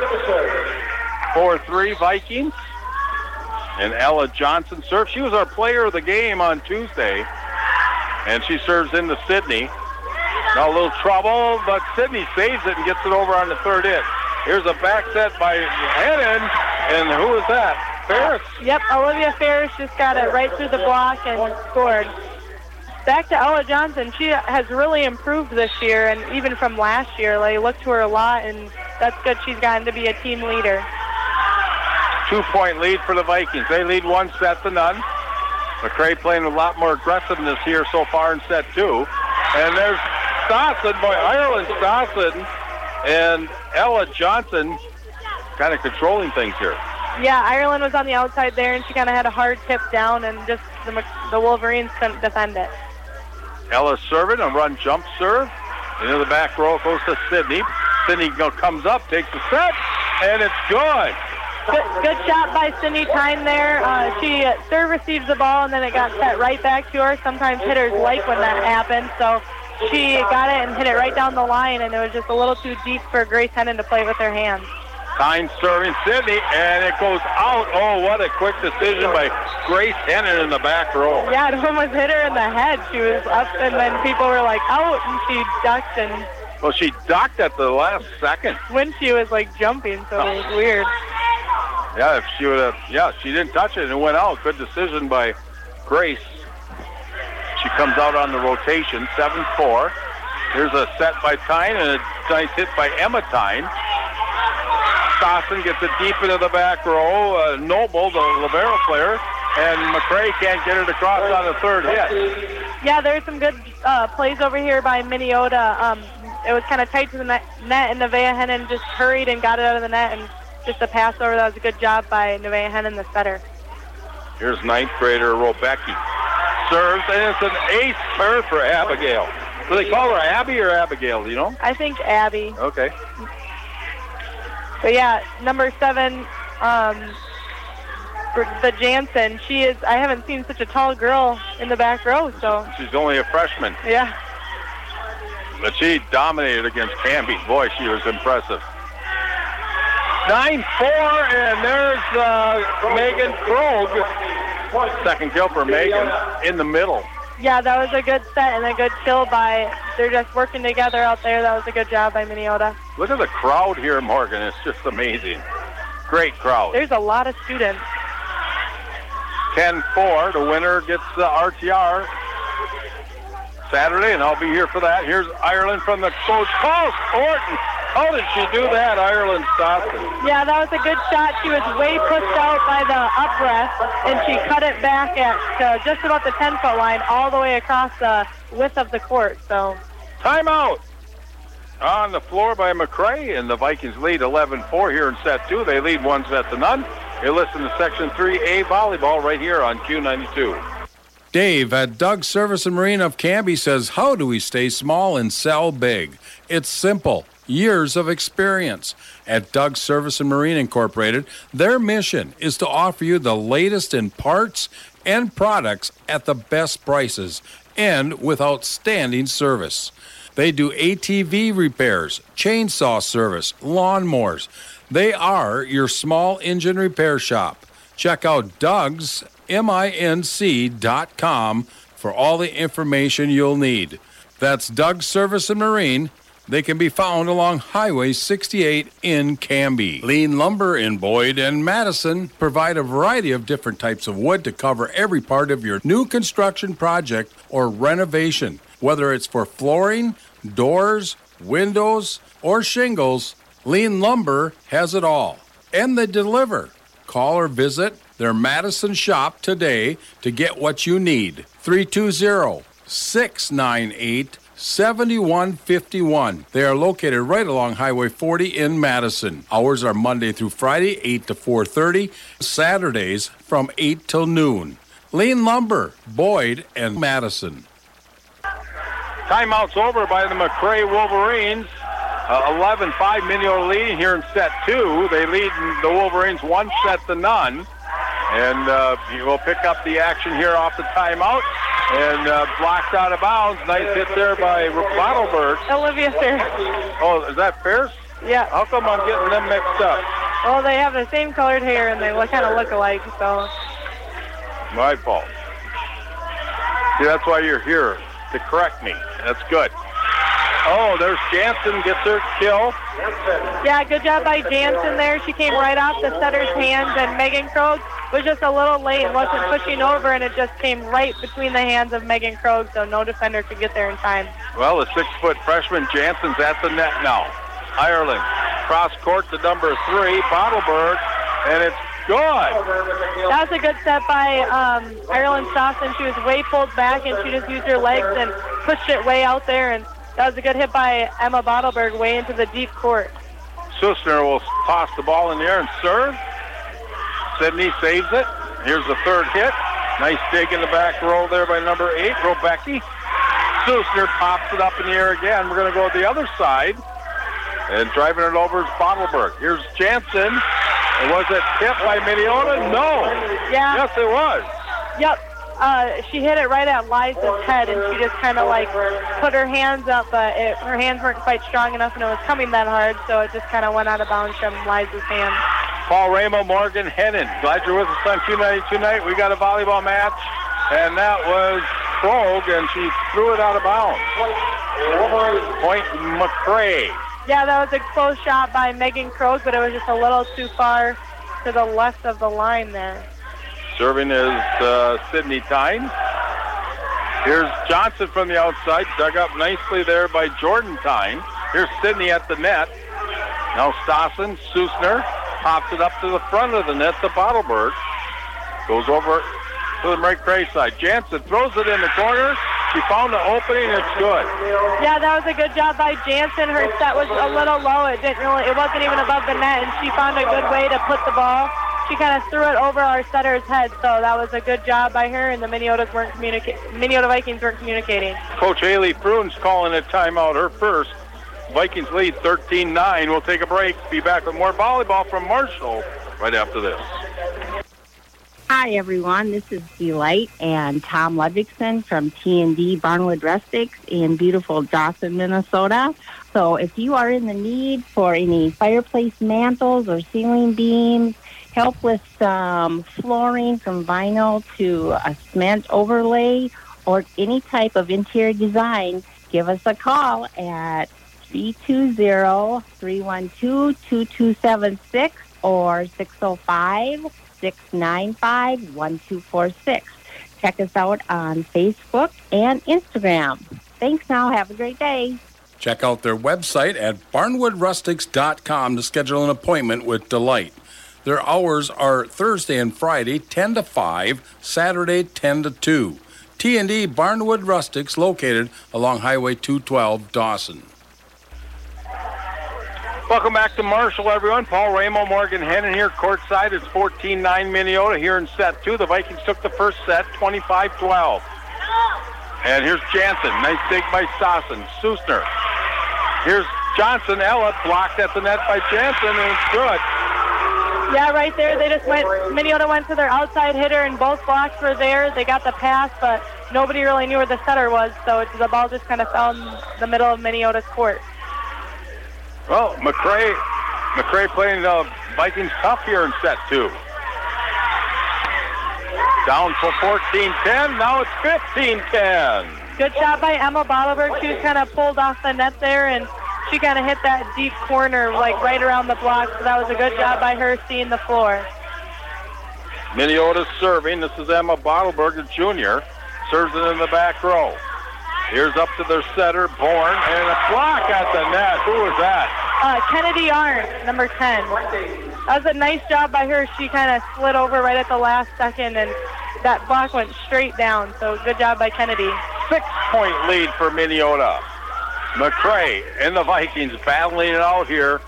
four three Vikings. And Ella Johnson serves. She was our player of the game on Tuesday. And she serves into Sydney. Now a little trouble, but Sydney saves it and gets it over on the third hit. Here's a back set by Hennon. And who is that? Ferris? Yep, Olivia Ferris just got it right through the block and scored. Back to Ella Johnson. She has really improved this year, and even from last year. They look to her a lot, and that's good. She's gotten to be a team leader. Two-point lead for the Vikings. They lead one set to none. McCray playing a lot more aggressiveness here so far in set two. And there's Stossen, boy, Ireland Stossen and Ella Johnson kind of controlling things here. Yeah, Ireland was on the outside there, and she kind of had a hard tip down, and just the, the Wolverines couldn't defend it. Ella serving, a run jump serve. Into the back row goes to Sydney. Sydney comes up, takes the set, and it's good. Good, good shot by Sydney Tyne there. Uh, she uh, serve receives the ball, and then it got set right back to her. Sometimes hitters like when that happens, so she got it and hit it right down the line, and it was just a little too deep for Grace Hennon to play with her hands. Tyne serving Sydney, and it goes out. Oh, what a quick decision by Grace Hennon in the back row. Yeah, it almost hit her in the head. She was up, and then people were like, out, and she ducked. And well, she ducked at the last second. When she was, like, jumping, so it was weird. Yeah, if she would have, yeah, she didn't touch it and it went out. Good decision by Grace. She comes out on the rotation, seven four. Here's a set by Tyne and a nice hit by Emma Tyne. Stossen gets it deep into the back row. Uh, Noble, the libero player, and McCray can't get it across on the third hit. Yeah, there's some good uh, plays over here by Minneota. Um, it was kind of tight to the net, net, and Nevaeh Hennon just hurried and got it out of the net, and just a pass over. That was a good job by Nevaeh Hennon, the setter. Here's ninth grader Robecki. Serves, and it's an ace serve for Abigail. Do they call her Abby or Abigail, do you know? I think Abby. Okay. But yeah, number seven, um, for the Jansen. She is, I haven't seen such a tall girl in the back row, so. She's only a freshman. Yeah. But she dominated against Canby. Boy, she was impressive. nine four, and there's uh, Megan Krogh. Second kill for Megan in the middle. Yeah, that was a good set and a good kill by, they're just working together out there. That was a good job by Minneota. Look at the crowd here, Morgan. It's just amazing. Great crowd. There's a lot of students. ten four, the winner gets the R T R Saturday, and I'll be here for that. Here's Ireland from the coach. Oh, Orton. How did she do that, Ireland Stoston? Yeah, that was a good shot. She was way pushed out by the up rest, and she cut it back at uh, just about the ten-foot line all the way across the width of the court. So, timeout on the floor by McCray, and the Vikings lead eleven four here in set two. They lead one set to none. You listen to Section three A Volleyball right here on Q ninety-two. Dave at Doug Service and Marine of Canby says, how do we stay small and sell big? It's simple. Years of experience. At Doug Service and Marine Incorporated, their mission is to offer you the latest in parts and products at the best prices and with outstanding service. They do A T V repairs, chainsaw service, lawnmowers. They are your small engine repair shop. Check out Doug's M I N C dot com for all the information you'll need. That's Doug Service and Marine. They can be found along Highway sixty-eight in Canby. Lean Lumber in Boyd and Madison provide a variety of different types of wood to cover every part of your new construction project or renovation. Whether it's for flooring, doors, windows, or shingles, Lean Lumber has it all. And they deliver. Call or visit their Madison shop today to get what you need. three two zero, six nine eight, seven one five one. They are located right along Highway forty in Madison. Hours are Monday through Friday, eight to four thirty. Saturdays from eight till noon. Lean Lumber, Boyd, and Madison. Timeout's over by the McCray Wolverines. Uh, eleven five Minneota leading here in set two. They lead the Wolverines one set to none. And uh, we'll pick up the action here off the timeout. And uh, blocked out of bounds. Nice hit there by Bottleberg. Olivia Fierce. Oh, is that Fierce? Yeah. How come I'm getting them mixed up? Well, they have the same colored hair, and they look, kind of look alike, so. My fault. See, that's why you're here, to correct me. That's good. Oh, there's Jansen, gets her kill. Yeah, good job by Jansen there. She came right off the setter's hands, and Megan Krogh was just a little late and wasn't pushing over, and it just came right between the hands of Megan Krogh, so no defender could get there in time. Well, the six-foot freshman Jansen's at the net now. Ireland, cross court to number three, Bottleberg, and it's good. That was a good set by um, Ireland Stoston. She was way pulled back, and she just used her legs and pushed it way out there, and that was a good hit by Emma Bottleberg way into the deep court. Susner will toss the ball in the air and serve. Sydney saves it. Here's the third hit. Nice dig in the back row there by number eight, Robecki. Susner pops it up in the air again. We're going to go to the other side. And driving it over is Bottleberg. Here's Jansen. And was it hit by Minneota? No. Yeah. Yes, it was. Yep. Uh, she hit it right at Liza's head, and she just kind of like put her hands up, but it, her hands weren't quite strong enough, and it was coming that hard, so it just kind of went out of bounds from Liza's hand. Paul Ramo, Morgan Hennon. Glad you're with us on Q ninety-two tonight. We got a volleyball match, and that was Krogh, and she threw it out of bounds. Point McCray. Yeah, that was a close shot by Megan Krogh, but it was just a little too far to the left of the line there. Serving is uh, Sydney Tyne. Here's Johnson from the outside, dug up nicely there by Jordan Tyne. Here's Sydney at the net. Now Stossen, Susner, pops it up to the front of the net to Bottleberg. Goes over to the McCray side. Jansen throws it in the corner, She found the opening. It's good. Yeah, that was a good job by Jansen. Her set was a little low. It didn't really, it wasn't even above the net, and she found a good way to put the ball. She kind of threw it over our setter's head, so that was a good job by her, and the Minneotas weren't communicating. Minneota Vikings weren't communicating. Coach Haley Prune's calling a timeout, her first. Vikings lead thirteen nine. We'll take a break. Be back with more volleyball from Marshall right after this. Hi, everyone. This is Delight and Tom Ludvigson from T and D Barnwood Rustics in beautiful Dawson, Minnesota. So if you are in the need for any fireplace mantles or ceiling beams, help with some flooring from vinyl to a cement overlay, or any type of interior design, give us a call at three two zero, three one two, two two seven six or six oh five, six nine five, one two four six. Check us out on Facebook and Instagram. Thanks now. Have a great day. Check out their website at barnwood rustics dot com to schedule an appointment with Delight. Their hours are Thursday and Friday, ten to five, Saturday, ten to two. T and D Barnwood Rustics, located along Highway two twelve, Dawson. Welcome back to Marshall, everyone. Paul Ramo, Morgan Hennon here courtside. It's fourteen nine Minneota here in set two. The Vikings took the first set, twenty-five twelve. And here's Jansen. Nice dig by Sassen. Susner. Here's Johnson. Ella blocked at the net by Jansen, and it's good. Yeah, right there. They just went, Minneota went to their outside hitter, and both blocks were there. They got the pass, but nobody really knew where the setter was, so it, the ball just kind of fell in the middle of Minneota's court. Well, McCray, McCray playing the Vikings tough here in set two. Down for fourteen ten. Now it's fifteen ten. Good job by Emma Bolliver. She was kind of pulled off the net there, and she kind of hit that deep corner, like right around the block. So that was a good job by her seeing the floor. Minneota's serving. This is Emma Bottleberg, the junior. Serves it in the back row. Here's up to their setter, Bourne, and a block at the net. Who was that? Uh, Kennedy Arndt, number ten. That was a nice job by her. She kind of slid over right at the last second, and that block went straight down. So good job by Kennedy. Six-point lead for Minneota. McCray and the Vikings battling it out here.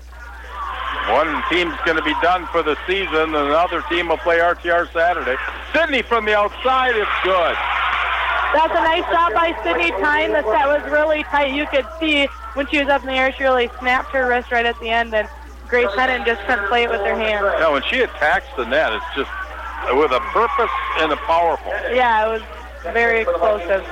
One team's going to be done for the season. Another team will play R T R Saturday. Sydney from the outside. It's good. That's a nice job by Sydney Tyne. The set was really tight. You could see when she was up in the air, she really snapped her wrist right at the end, and Grace Hennon just couldn't play it with her hands. Yeah, when she attacks the net, it's just with a purpose and a powerful. Yeah, it was very explosive.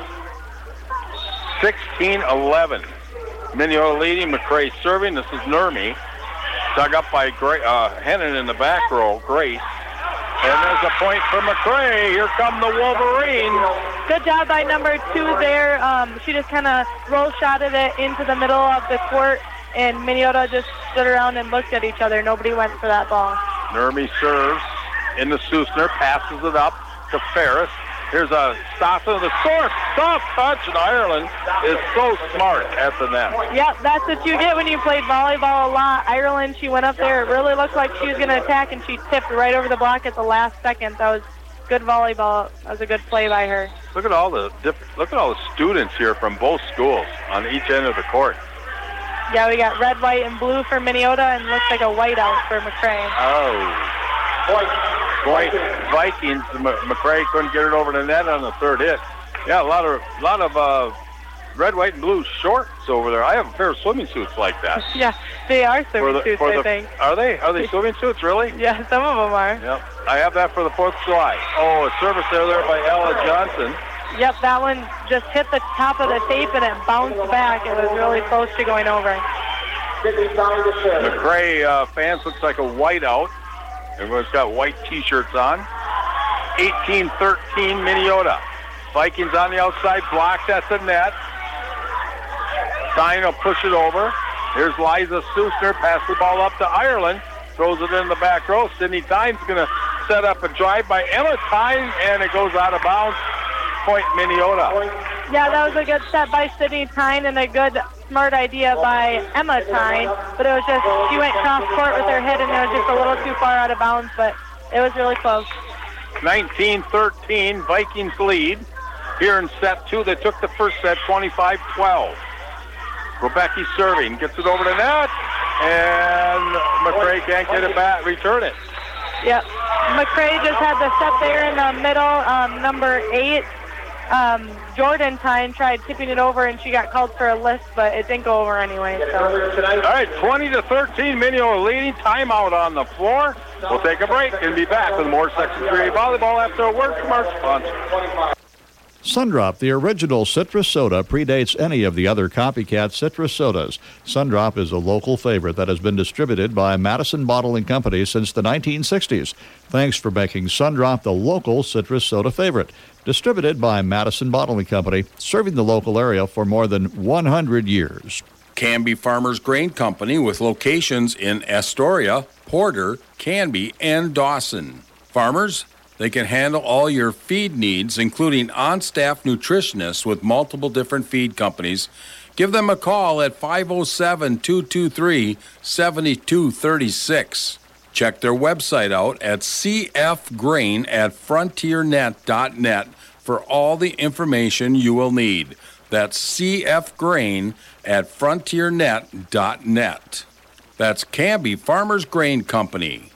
sixteen eleven. Minneota leading, McCray serving. This is Nurmi. Dug up by Gra- uh, Hennon in the back row, Grace. And there's a point for McCray. Here come the Wolverines. Good job by number two there. Um, she just kind of roll shotted it into the middle of the court, and Minneota just stood around and looked at each other. Nobody went for that ball. Nurmi serves in the Susner, passes it up to Ferris. Here's a Stossen, the source, soft touch, and Ireland is so smart at the net. Yep, that's what you get when you played volleyball a lot. Ireland, she went up there. It really looked like she was going to attack, and she tipped right over the block at the last second. That was good volleyball. That was a good play by her. Look at all the diff- look at all the students here from both schools on each end of the court. Yeah, we got red, white, and blue for Minneota, and looks like a whiteout for McCray. Oh. Boy, Vikings, M- McCray couldn't get it over the net on the third hit. Yeah, a lot of lot of uh, red, white, and blue shorts over there. I have a pair of swimming suits like that. Yeah, they are swimming the, suits, I the, think. Are they? Are they swimming suits, really? Yeah, some of them are. Yep. I have that for the fourth of July. Oh, a service there, there by Ella Johnson. Yep, that one just hit the top of the tape, and it bounced back. It was really close to going over. McCray uh, fans looks like a whiteout. Everyone's got white T-shirts on. eighteen thirteen Minneota. Vikings on the outside, blocked at the net. Stein will push it over. Here's Liza Susner, pass the ball up to Ireland. Throws it in the back row. Sydney Tyne's going to set up a drive by Emma Tyne, and it goes out of bounds. Point Minneota. Yeah, that was a good set by Sydney Tyne and a good smart idea by Emma Tyne, but it was just, she went cross court with her hit, and it was just a little too far out of bounds, but it was really close. nineteen thirteen, Vikings lead. here in set two. They took the first set twenty-five twelve. Rebecki serving, gets it over the net, and McRae can't get it back, return it. Yep. McRae just had the set there in the middle. Um, number eight, um, Jordan Tyne tried tipping it over, and she got called for a lift, but it didn't go over anyway. So. All right, twenty to thirteen, Mineola leading. Timeout on the floor. We'll take a break and be back with more Section three A volleyball after a word from our sponsor. Sundrop, the original citrus soda, predates any of the other copycat citrus sodas. Sundrop is a local favorite that has been distributed by Madison Bottling Company since the nineteen sixties. Thanks for making Sundrop the local citrus soda favorite. Distributed by Madison Bottling Company, serving the local area for more than one hundred years. Canby Farmers Grain Company with locations in Astoria, Porter, Canby, and Dawson. Farmers, they can handle all your feed needs, including on-staff nutritionists with multiple different feed companies. Give them a call at five oh seven, two two three, seven two three six. Check their website out at c f grain at frontier net dot net for all the information you will need. That's c f grain at frontier net dot net. That's Canby Farmers Grain Company.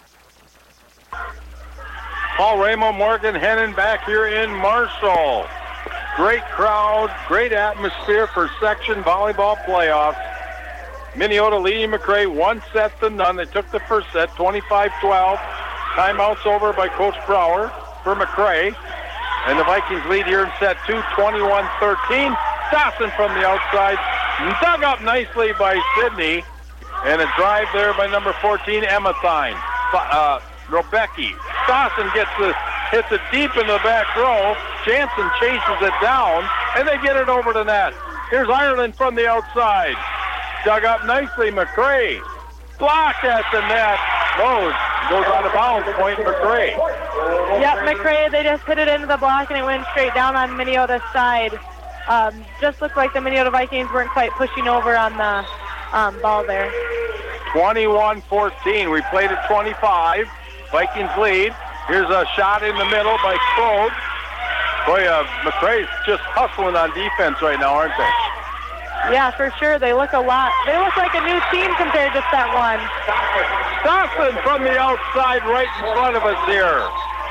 Paul Ramo, Morgan Hennon back here in Marshall. Great crowd, great atmosphere for section volleyball playoffs. Mineola leading McRae one set to none. They took the first set, twenty-five twelve. Timeouts over by Coach Brower for McRae. And the Vikings lead here in set two, twenty-one thirteen. Dawson from the outside, dug up nicely by Sydney. And a drive there by number fourteen, Emma Thine. Uh, Rebecki. Dawson gets the, hits it deep in the back row. Jansen chases it down, and they get it over the net. Here's Ireland from the outside. Dug up nicely, McRae. Blocked at the net. Goes, goes out of bounds, point McRae. Yep, McRae, they just hit it into the block, and it went straight down on Mineota's side. Um, just looked like the Mineota Vikings weren't quite pushing over on the um, ball there. twenty-one fourteen. We played at twenty-five. Vikings lead. Here's a shot in the middle by Krog. Boy, uh, McRae's just hustling on defense right now, aren't they? Yeah, for sure. They look a lot. They look like a new team compared to set one. Dawson from the outside right in front of us here.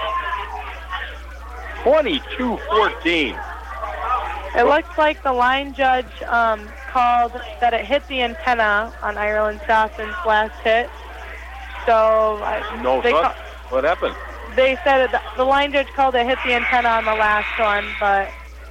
twenty-two fourteen. It looks like the line judge um, called that it hit the antenna on Ireland Dawson's last hit. So I, no, they ca- what happened? They said that the line judge called it hit the antenna on the last one, but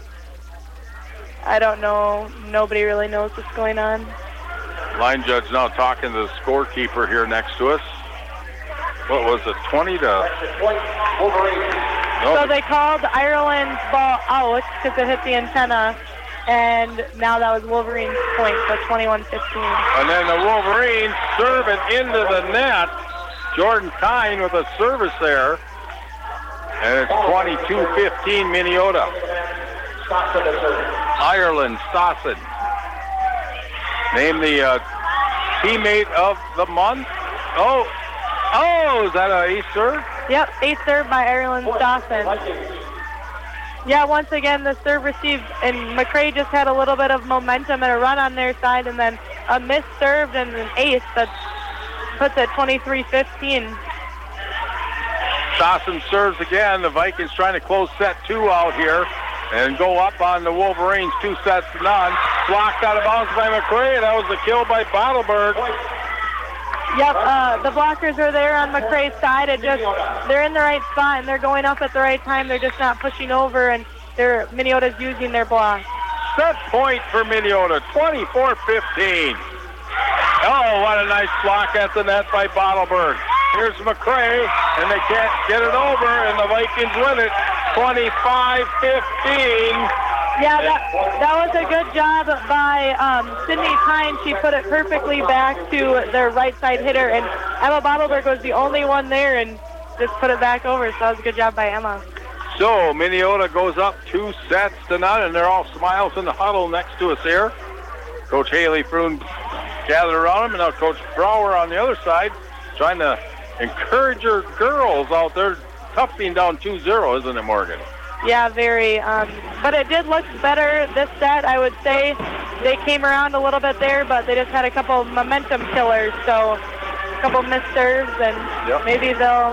I don't know. Nobody really knows what's going on. Line judge now talking to the scorekeeper here next to us. What was it, twenty to? No. So they called Ireland's ball out because it hit the antenna, and now that was Wolverine's point, so twenty-one fifteen. And then the Wolverines serve it into the net. Jordan Tyne with a service there. And it's twenty-two fifteen Mineota. Ireland, Stassen. Named the uh, teammate of the month. Oh, oh, is that an ace serve? Yep, ace serve by Ireland Stassen. Yeah, once again, the serve received, and McRae just had a little bit of momentum and a run on their side, and then a missed serve and an ace that puts it twenty-three fifteen. Dawson serves again. The Vikings trying to close set two out here and go up on the Wolverines, two sets to none. Blocked out of bounds by McRae. That was the kill by Bottleberg. Yep, uh, the blockers are there on McRae's side. It just they're in the right spot and they're going up at the right time. They're just not pushing over, and they're Mineota's using their block. Set point for Mineota, twenty-four fifteen. Oh, what a nice block at the net by Bottleberg. Here's McRae, and they can't get it over, and the Vikings win it, twenty-five fifteen. Yeah, that, that was a good job by um, Sydney Tyne. She put it perfectly back to their right side hitter, and Emma Bottleberg was the only one there and just put it back over, so that was a good job by Emma. So Mineota goes up two sets to none, and they're all smiles in the huddle next to us here. Coach Haley Froon gathered around him, and now Coach Brower on the other side trying to encourage her girls out there. Tough being down two zero, isn't it, Morgan? Yeah, very. Um, but it did look better this set, I would say. They came around a little bit there, but they just had a couple momentum killers, so a couple missed serves, and yep. maybe they'll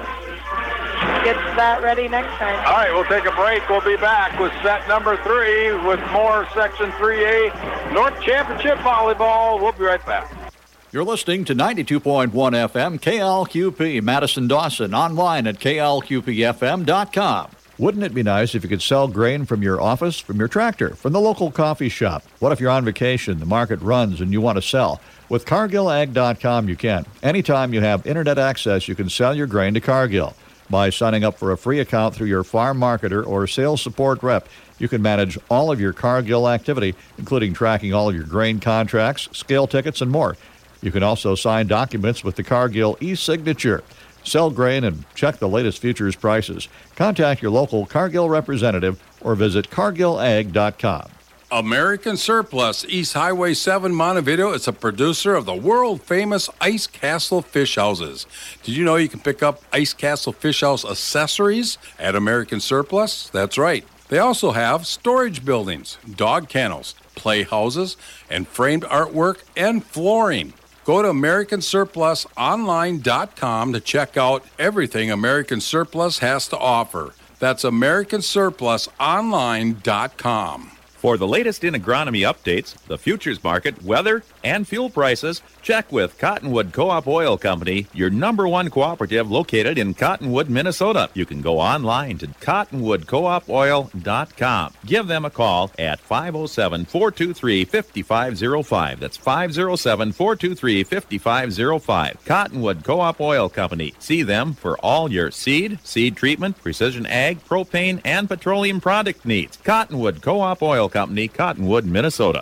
get that ready next time. All right, we'll take a break. We'll be back with set number three with more Section three A North Championship Volleyball. We'll be right back. You're listening to ninety-two point one F M K L Q P, Madison-Dawson, online at K L Q P F M dot com. Wouldn't it be nice if you could sell grain from your office, from your tractor, from the local coffee shop? What if you're on vacation, the market runs, and you want to sell? With Cargill Ag dot com, you can. Anytime you have internet access, you can sell your grain to Cargill. By signing up for a free account through your farm marketer or sales support rep, you can manage all of your Cargill activity, including tracking all of your grain contracts, scale tickets, and more. You can also sign documents with the Cargill e-signature. Sell grain and check the latest futures prices. Contact your local Cargill representative or visit Cargill Ag dot com. American Surplus, East Highway seven, Montevideo, is a producer of the world-famous Ice Castle Fish Houses. Did you know you can pick up Ice Castle Fish House accessories at American Surplus? That's right. They also have storage buildings, dog kennels, playhouses, and framed artwork and flooring. Go to American Surplus Online dot com to check out everything American Surplus has to offer. That's American Surplus Online dot com. For the latest in agronomy updates, the futures market, weather, and fuel prices, check with Cottonwood Co-op Oil Company, your number one cooperative located in Cottonwood, Minnesota. You can go online to Cottonwood Co op Oil dot com. Give them a call at five oh seven, four two three, five five oh five. That's five oh seven, four two three, five five oh five. Cottonwood Co-op Oil Company. See them for all your seed, seed treatment, precision ag, propane, and petroleum product needs. Cottonwood Co-op Oil Company, Cottonwood, Minnesota.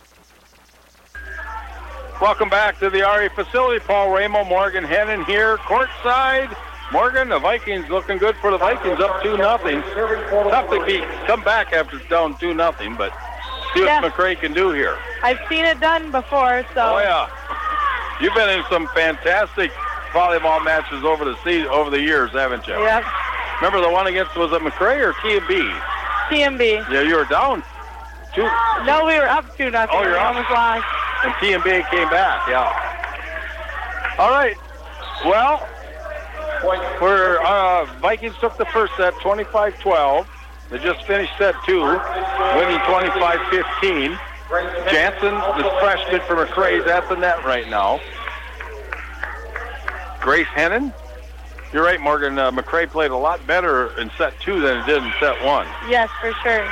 Welcome back to the R A facility. Paul Ramo, Morgan Hennon here, courtside. Morgan, the Vikings looking good for the Vikings, up two nothing. Tough to beat, come back after it's down two nothing, but see what yes. McRae can do here. I've seen it done before, so. Oh yeah, you've been in some fantastic volleyball matches over the season, over the years, haven't you? Yep. Remember the one against, was it McRae or T M B? T M B. Yeah, you were down two. No, we were up two nothing. Oh, you're up. Almost lost. And T M B came back, yeah. All right. Well, we're, uh, Vikings took the first set, twenty-five twelve. They just finished set two, winning twenty-five fifteen. Jansen, the freshman for McRae, is at the net right now. Grace Hennon. You're right, Morgan. Uh, McRae played a lot better in set two than it did in set one. Yes, for sure.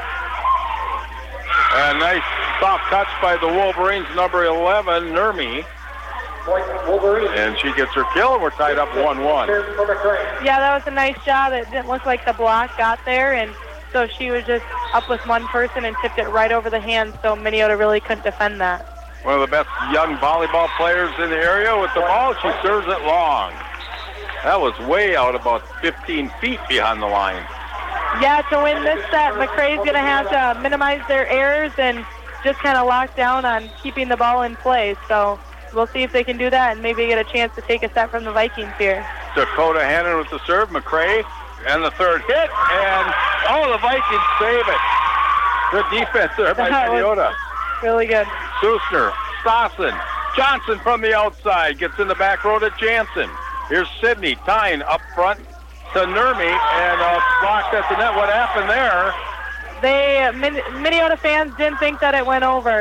A nice soft touch by the Wolverines, number eleven, Nurmi. And she gets her kill, and we're tied up one one. Yeah, that was a nice job. It didn't look like the block got there, and so she was just up with one person and tipped it right over the hand, so Minnesota really couldn't defend that. One of the best young volleyball players in the area with the ball. She serves it long. That was way out, about fifteen feet behind the line. Yeah, to win this set, McRae's going to have to minimize their errors and just kind of lock down on keeping the ball in play. So we'll see if they can do that and maybe get a chance to take a set from the Vikings here. Dakota Hannon with the serve, McRae, and the third hit, and oh, the Vikings save it. Good defense there by Minnesota. Really good. Susner, Stassen, Johnson from the outside gets in the back row to Jansen. Here's Sidney tying up front to Nurmi, and uh, blocked at the net. What happened there? They, Min- Minnesota fans didn't think that it went over.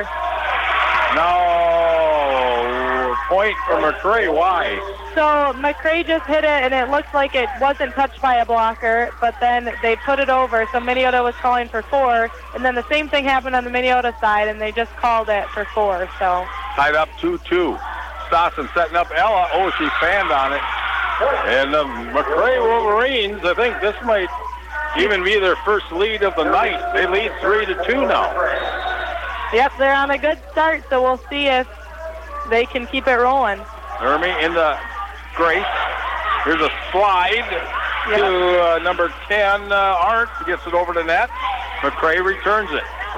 No. Point for McRae. Why? So McRae just hit it, and it looked like it wasn't touched by a blocker, but then they put it over, so Minnesota was calling for four, and then the same thing happened on the Minnesota side, and they just called it for four. So tied up two two. Stassen setting up Ella. Oh, she fanned on it. And the McRae Wolverines, I think this might even be their first lead of the night. They lead three to two now. Yep, they're on a good start, so we'll see if they can keep it rolling. Nurmi in the Grace. Here's a slide yep. to uh, number ten, uh, Arndt. Gets it over the net. McRae returns it.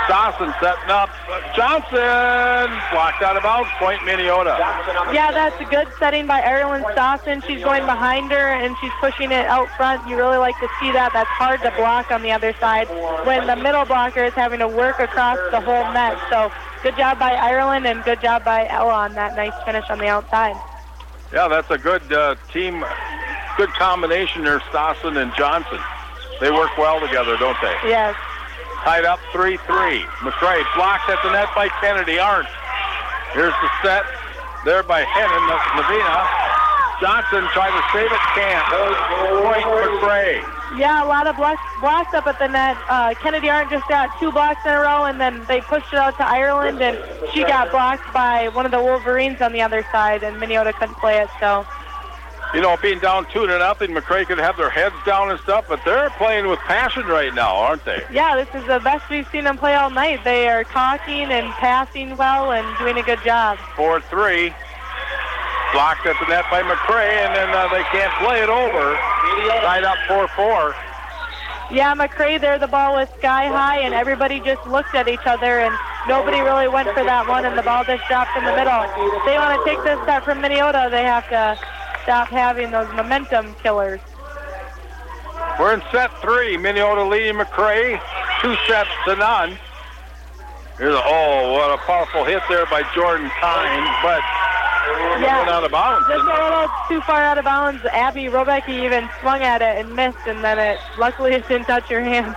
Dawson setting up. Johnson blocked out of bounds. Point Minneota. Yeah, that's a good setting by Ireland Dawson. She's going behind her, and she's pushing it out front. You really like to see that. That's hard to block on the other side when the middle blocker is having to work across the whole net. So good job by Ireland, and good job by Ella on that nice finish on the outside. Yeah, that's a good uh, team, good combination there, Dawson and Johnson. They work well together, don't they? Yes. Tied up three three. McCray blocked at the net by Kennedy Arndt. Here's the set there by Hennon, Navina. Johnson trying to save it, can't. Point McCray. Yeah, a lot of blocks, blocks up at the net. Uh, Kennedy Arndt just got two blocks in a row, and then they pushed it out to Ireland, and she got blocked by one of the Wolverines on the other side, and Minneota couldn't play it, so... You know, being down two to nothing, McCray could have their heads down and stuff, but they're playing with passion right now, aren't they? Yeah, this is the best we've seen them play all night. They are talking and passing well and doing a good job. four three. Blocked at the net by McCray, and then uh, they can't play it over. Tied up four four. Yeah, McCray there, the ball was sky high, and everybody just looked at each other, and nobody really went for that one, and the ball just dropped in the middle. If they want to take this set from Minneota, they have to stop having those momentum killers. We're in set three. Minneota leading McCray, two sets to none. Here's a, oh, what a powerful hit there by Jordan Tyne, but yeah, went out of bounds. Just a little too far out of bounds. Abby Robecki even swung at it and missed, and then it luckily it didn't touch her hand.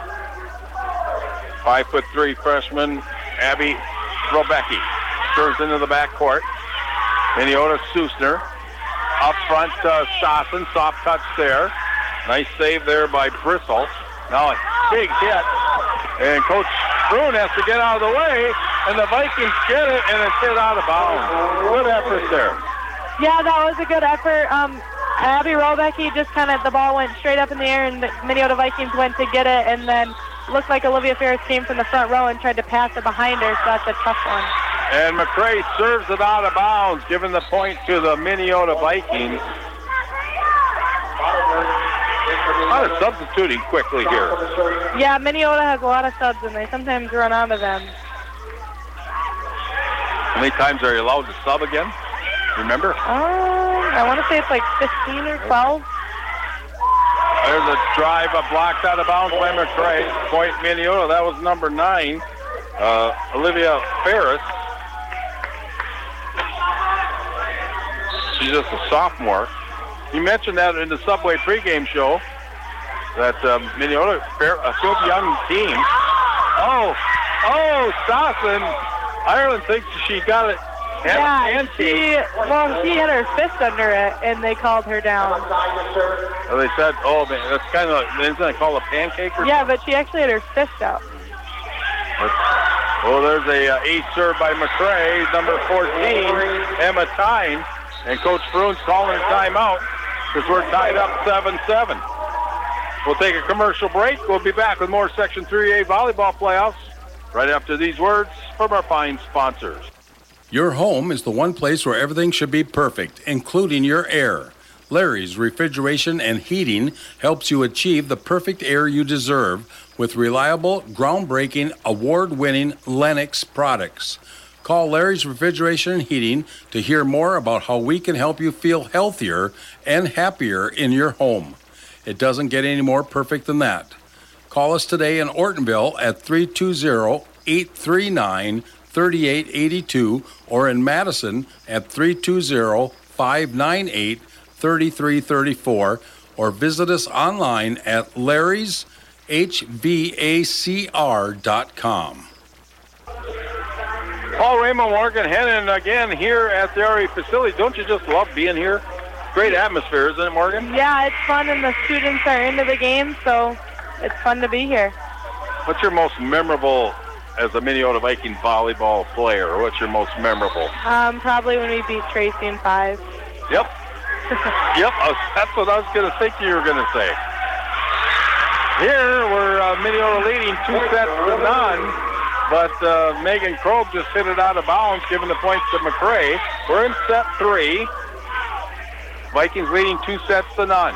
Five foot three freshman Abby Robecki serves into the backcourt. Minneota Susner. Up front, uh, Stassen, soft touch there. Nice save there by Bristol. Now a big hit, and Coach Bruin has to get out of the way, and the Vikings get it, and it's hit out of bounds. Good effort there. Yeah, that was a good effort. Um, Abby Robecki just kind of, the ball went straight up in the air, and the Minneota Vikings went to get it, and then looked like Olivia Ferris came from the front row and tried to pass it behind her, so that's a tough one. And McCray serves it out of bounds, giving the point to the Minneota Vikings. A lot of substituting quickly here. Yeah, Minneota has a lot of subs, and they sometimes run out of them. How many times are you allowed to sub again? Remember? Um, I want to say it's like fifteen or twelve. There's a drive, a blocked out of bounds by McCray. Point Minneota, that was number nine, uh, Olivia Ferris. She's just a sophomore. You mentioned that in the Subway pregame show, that um, Minneota, a good young team. Oh, oh, Stassen. Ireland thinks she got it. Yeah, she, well, she had her fist under it, and they called her down. Oh, they said, oh, man, that's kind of, isn't that called a pancake or Yeah, something? but she actually had her fist out. Oh, there's a uh, ace serve by McCray, number fourteen, Emma Tyne. And Coach Bruin's calling a timeout because we're tied up seven seven. We'll take a commercial break. We'll be back with more Section three A volleyball playoffs right after these words from our fine sponsors. Your home is the one place where everything should be perfect, including your air. Larry's Refrigeration and Heating helps you achieve the perfect air you deserve with reliable, groundbreaking, award-winning Lennox products. Call Larry's Refrigeration and Heating to hear more about how we can help you feel healthier and happier in your home. It doesn't get any more perfect than that. Call us today in Ortonville at three two zero, eight three nine, three eight eight two or in Madison at three two zero, five nine eight, three three three four or visit us online at larrys h v a c r dot com. Paul Raymond, Morgan Hennon again here at the R E facility. Don't you just love being here? Great atmosphere, isn't it, Morgan? Yeah, it's fun, and the students are into the game, so it's fun to be here. What's your most memorable as a Minneota Viking volleyball player? What's your most memorable? Um, probably when we beat Tracy in five. Yep. Yep, that's what I was going to think you were going to say. Here, we're uh, Minneota leading two sets to none. But uh, Megan Krogh just hit it out of bounds, giving the points to McCray. We're in set three. Vikings leading two sets to none.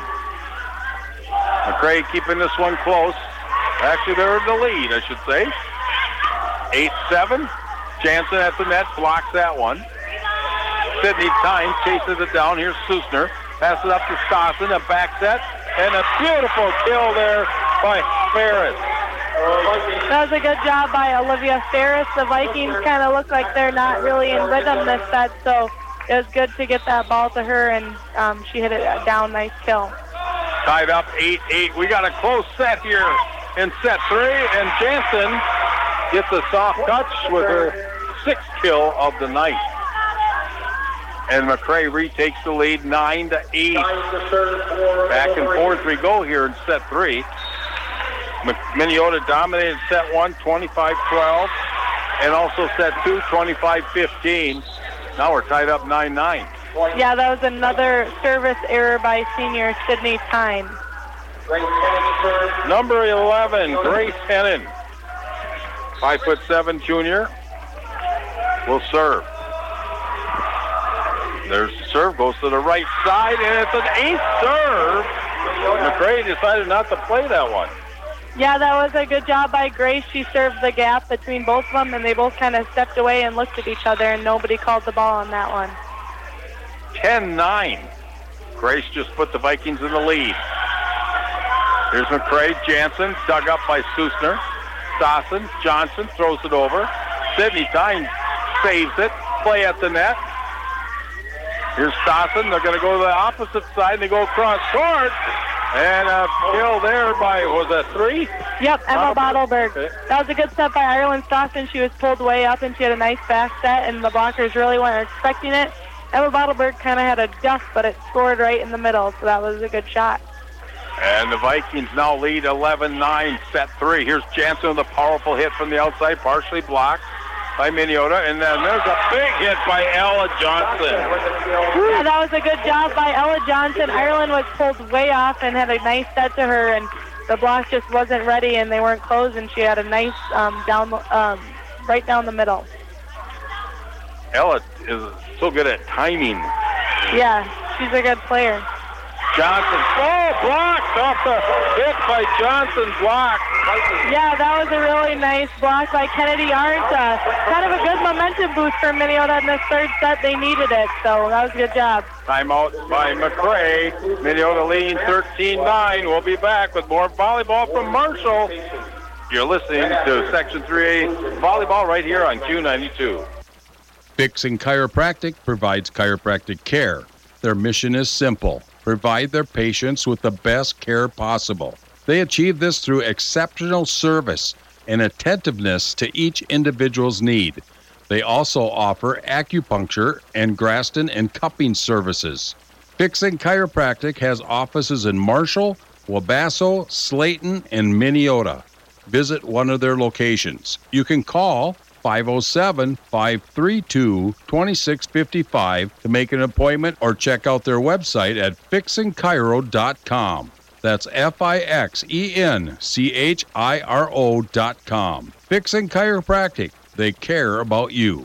McCray keeping this one close. Actually, they're in the lead, I should say. eight seven. Jansen at the net, blocks that one. Sydney Tyne chases it down. Here's Susner. Passes it up to Stassen, a back set, and a beautiful kill there by Ferris. That was a good job by Olivia Ferris. The Vikings kind of look like they're not really in rhythm this set, so it was good to get that ball to her, and um, she hit it down. Nice kill. Tied up eight eight. We got a close set here in set three, and Jansen gets a soft touch with her sixth kill of the night. And McRae retakes the lead nine to eight. Back and forth we go here in set three. Minnesota dominated set one, twenty-five twelve, and also set two, twenty-five fifteen. Now we're tied up nine nine. Yeah, that was another service error by senior Sydney Tyne. Number eleven, Grace Hennon. Five foot seven junior will serve. There's the serve, goes to the right side, and it's an ace serve. McRae decided not to play that one. Yeah, that was a good job by Grace. She served the gap between both of them, and they both kind of stepped away and looked at each other, and nobody called the ball on that one. ten nine. Grace just put the Vikings in the lead. Here's McRae. Jansen dug up by Susner. Stassen. Johnson throws it over. Sydney Tyne saves it. Play at the net. Here's Stassen. They're going to go to the opposite side, and they go across court. And a kill there by, was that three? Yep, Emma Bottleberg. Okay. That was a good set by Ireland Stassen. She was pulled way up, and she had a nice back set, and the blockers really weren't expecting it. Emma Bottleberg kind of had a duck, but it scored right in the middle, so that was a good shot. And the Vikings now lead eleven nine, set three. Here's Jansen with a powerful hit from the outside, partially blocked by Minnesota. And then there's a big hit by Ella Johnson. Yeah, that was a good job by Ella Johnson. Ireland was pulled way off and had a nice set to her, and the block just wasn't ready, and they weren't closed, and she had a nice um, down, um, right down the middle. Ella is so good at timing. Yeah, she's a good player. Johnson, oh, blocked off the hit by Johnson, blocked. Yeah, that was a really nice block by Kennedy Arndt. Uh, kind of a good momentum boost for Minnesota in this third set. They needed it, so that was a good job. Timeout by McRae. Minnesota leading thirteen nine. We'll be back with more volleyball from Marshall. You're listening to Section three A volleyball right here on Q ninety-two. Fixing Chiropractic provides chiropractic care. Their mission is simple: provide their patients with the best care possible. They achieve this through exceptional service and attentiveness to each individual's need. They also offer acupuncture and Graston and cupping services. Fixing Chiropractic has offices in Marshall, Wabasso, Slayton, and Minneota. Visit one of their locations. You can call five oh seven, five three two, two six five five to make an appointment or check out their website at fixing chiro dot com. That's F I X E N C H I R O dot com. Fixing Chiropractic. They care about you.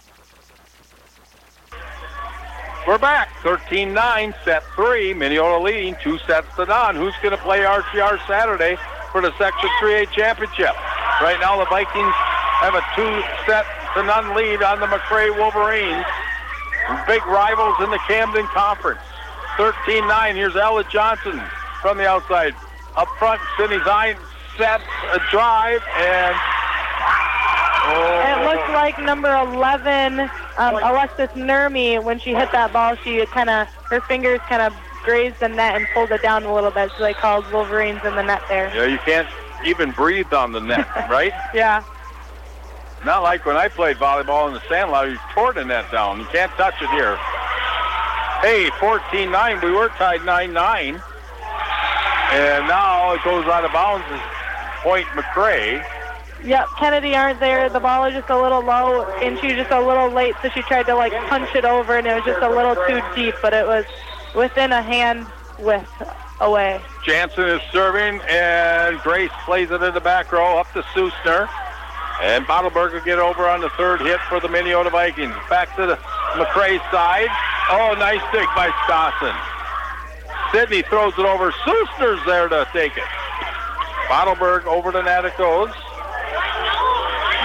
We're back. thirteen nine, set three. Minnesota leading two sets to none. Who's going to play R C R Saturday for the Section three A championship? Right now the Vikings have a two-set to none lead on the McRae Wolverines. Big rivals in the Camden Conference. thirteen nine. Here's Ella Johnson from the outside. Up front, Sydney Tyne sets a drive, and oh. It looked like number eleven, um, Alexis Nurmi, when she hit that ball, she kind of, her fingers kind of grazed the net and pulled it down a little bit, so they called Wolverines in the net there. Yeah, you can't even breathe on the net, right? Yeah. Not like when I played volleyball in the Sandlot, you tore the net down. You can't touch it here. Hey, fourteen nine, we were tied nine nine. And now it goes out of bounds. Point McRae. Yep, Kennedy aren't there. The ball is just a little low, and she was just a little late, so she tried to, like, punch it over, and it was just a little too deep, but it was within a hand width away. Jansen is serving, and Grace plays it in the back row up to Susner. And Bottleberg will get over on the third hit for the Minnesota Vikings. Back to the McRae side. Oh, nice dig by Stassen. Sydney throws it over. Susner's there to take it. Bottleberg over the net it goes.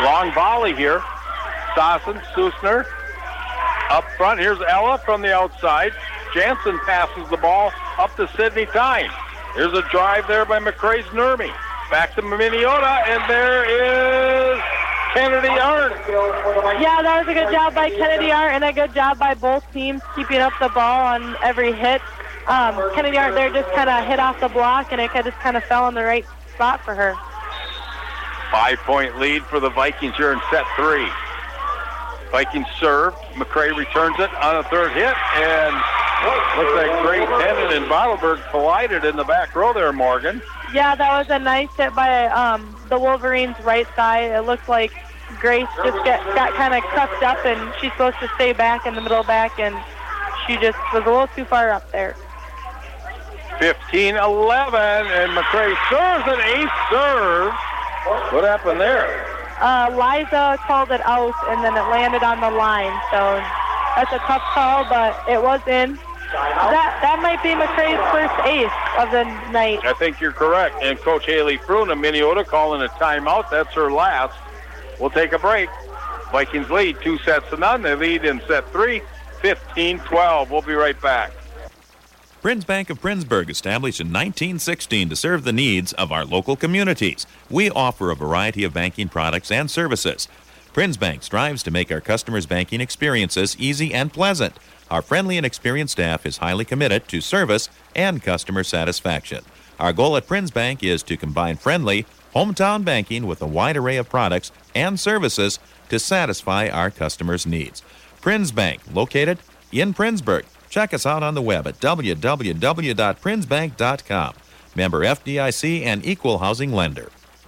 Long volley here. Dawson, Susner up front. Here's Ella from the outside. Jansen passes the ball up to Sydney Tyne. Here's a drive there by McCrae's Nurmi. Back to Minneota, and there is Kennedy Arndt. Yeah, that was a good job by Kennedy Arndt and a good job by both teams keeping up the ball on every hit. Um, Kennedy Arndt there just kind of hit off the block, and it just kind of fell in the right spot for her. Five-point lead for the Vikings here in set three. Vikings serve. McCrae returns it on a third hit, and looks like Grace Hennon and Bottleberg collided in the back row there, Morgan. Yeah, that was a nice hit by um, the Wolverines' right side. It looked like Grace just get, got kind of cuffed up, and she's supposed to stay back in the middle back, and she just was a little too far up there. fifteen eleven, and McCrae serves an ace serve. What happened there? Uh, Liza called it out, and then it landed on the line. So that's a tough call, but it was in. That that might be McCrae's first ace of the night. I think you're correct. And Coach Haley Froon of Minneota calling a timeout. That's her last. We'll take a break. Vikings lead two sets to none. They lead in set three, fifteen twelve. We'll be right back. Prince Bank of Princeburg, established in nineteen sixteen to serve the needs of our local communities. We offer a variety of banking products and services. Prince Bank strives to make our customers' banking experiences easy and pleasant. Our friendly and experienced staff is highly committed to service and customer satisfaction. Our goal at Prince Bank is to combine friendly, hometown banking with a wide array of products and services to satisfy our customers' needs. Prince Bank, located in Princeburg. Check us out on the web at w w w dot prince bank dot com. Member F D I C and equal housing lender.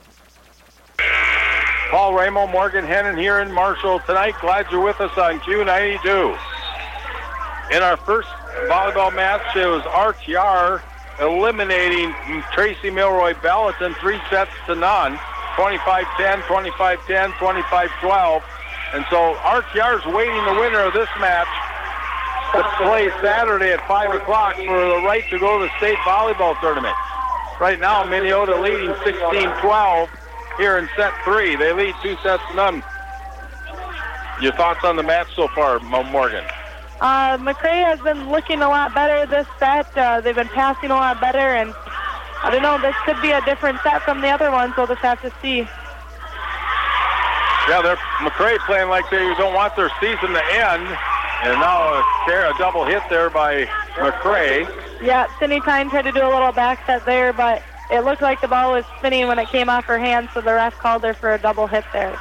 Paul Ramo, Morgan Hennon here in Marshall tonight. Glad you're with us on Q ninety-two. In our first volleyball match, it was R T R eliminating Tracy Milroy Bellaton three sets to none. twenty-five ten, twenty-five ten, twenty-five twelve. And so R T R is waiting the winner of this match to play Saturday at five o'clock for the right to go to the state volleyball tournament. Right now, Minneota leading sixteen twelve here in set three. They lead two sets to none. Your thoughts on the match so far, Morgan? Uh, McCrae has been looking a lot better this set. Uh, they've been passing a lot better, and I don't know, this could be a different set from the other ones. We'll just have to see. Yeah, they're McCrae playing like they don't want their season to end. And now a, a double hit there by McCrae. Yeah, Sydney Tyne tried to do a little back set there, but it looked like the ball was spinning when it came off her hand, so the ref called her for a double hit there.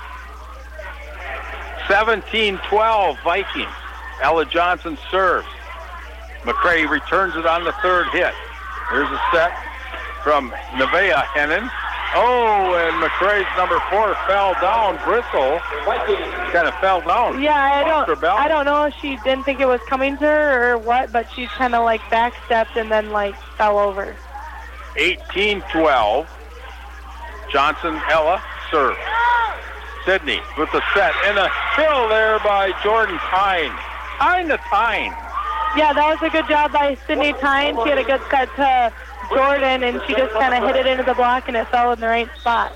seventeen twelve Vikings. Ella Johnson serves. McCrae returns it on the third hit. Here's a set from Nevaeh Hennon. Oh, and McCrae's number four fell down. Bristle kind of fell down. Yeah, I don't, I don't know if she didn't think it was coming to her or what, but she kind of like backstepped and then like fell over. eighteen twelve. Johnson, Ella, serve. Sydney with the set and a kill there by Jordan Tyne. Tyne to Tyne. Yeah, that was a good job by Sydney Tyne. She had a good set to Jordan, and she just kind of hit it into the block, and it fell in the right spot.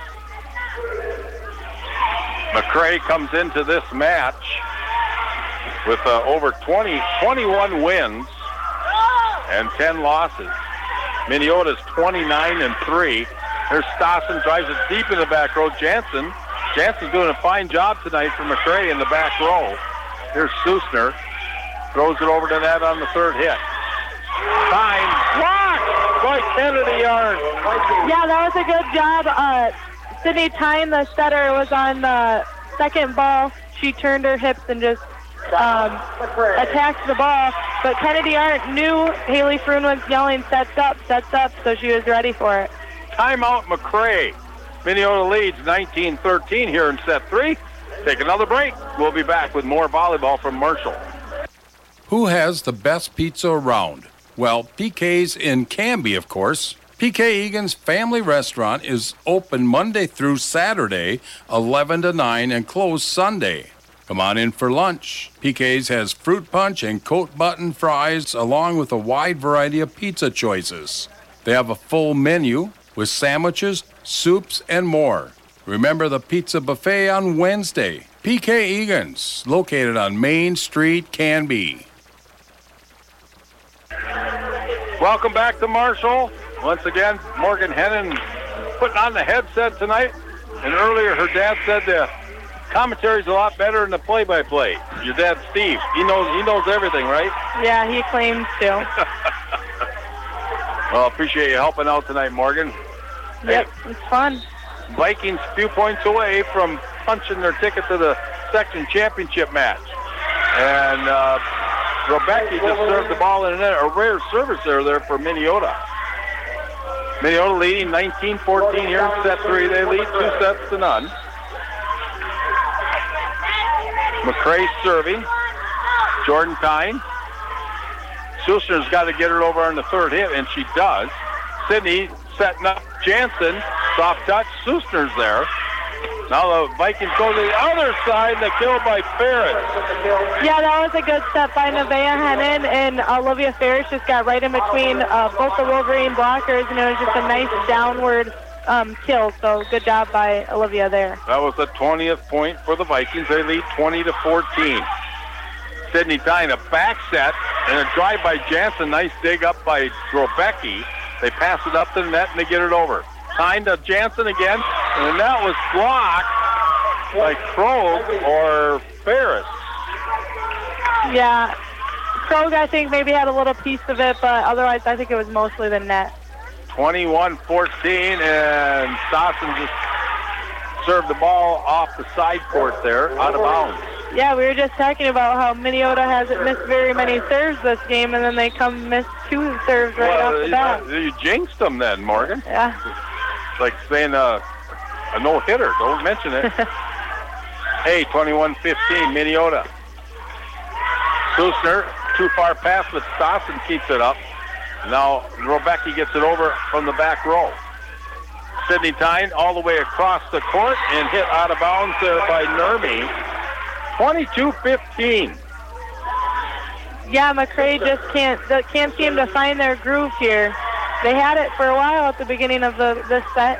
McCrae comes into this match with uh, over twenty, twenty-one wins and ten losses. Minneota's twenty-nine and three. There's Stassen, drives it deep in the back row. Jansen. Jansen's doing a fine job tonight for McCrae in the back row. Here's Susner. Throws it over to net on the third hit. Tyne blocked by Kennedy Arndt. Yeah, that was a good job. Uh, Sydney Tyne, the setter, was on the second ball. She turned her hips and just um, attacked the ball. But Kennedy Arndt knew Haley Froon was yelling, sets up, sets up, so she was ready for it. Timeout McCrae. Minneota leads nineteen thirteen here in set three. Take another break. We'll be back with more volleyball from Marshall. Who has the best pizza around? Well, P K's in Canby, of course. P K Egan's Family Restaurant is open Monday through Saturday, eleven to nine, and closed Sunday. Come on in for lunch. P K's has fruit punch and coat button fries, along with a wide variety of pizza choices. They have a full menu with sandwiches, soups, and more. Remember the pizza buffet on Wednesday. P K Egan's, located on Main Street, Canby. Welcome back to Marshall. Once again, Morgan Hennon putting on the headset tonight. And earlier, her dad said the commentary's a lot better than the play-by-play. Your dad, Steve, he knows he knows everything, right? Yeah, he claims to. Well, appreciate you helping out tonight, Morgan. Yep, hey, it's fun. Vikings a few points away from punching their ticket to the section championship match. And uh, Rebecca just served the ball in a net. A rare service error there for Minneota. Minneota leading nineteen fourteen here in set three. They lead two sets to none. McCray serving. Jordan Tyne. Susner's got to get her over on the third hit, and she does. Sydney setting up Jansen. Soft touch. Susner's there. Now the Vikings go to the other side. The kill by Ferris. Yeah, that was a good step by Nevaeh Hennon, and Olivia Ferris just got right in between uh, both the Wolverine blockers, and it was just a nice downward um, kill. So good job by Olivia there. That was the twentieth point for the Vikings. They lead twenty to fourteen. Sydney Tyne, a back set and a drive by Jansen. Nice dig up by Drobecki. They pass it up to the net and they get it over. Tyne to Jansen again, and that was blocked by Krog or Ferris. Yeah, Krog I think maybe had a little piece of it, but otherwise I think it was mostly the net. twenty-one fourteen, and Stassen just served the ball off the side court there, out of bounds. Yeah, we were just talking about how Minneota hasn't missed very many serves this game, and then they come miss two serves right well, off the bat. You, you jinxed them then, Morgan. Yeah. It's like saying uh, a no-hitter. Don't mention it. Hey, twenty-one fifteen, Minneota. Susner, too far pass, but Stassen keeps it up. Now Robecki gets it over from the back row. Sydney Tyne all the way across the court and hit out of bounds there by Nurmi. twenty-two fifteen. Yeah, McCray just can't can't seem to find their groove here. They had it for a while at the beginning of the this set.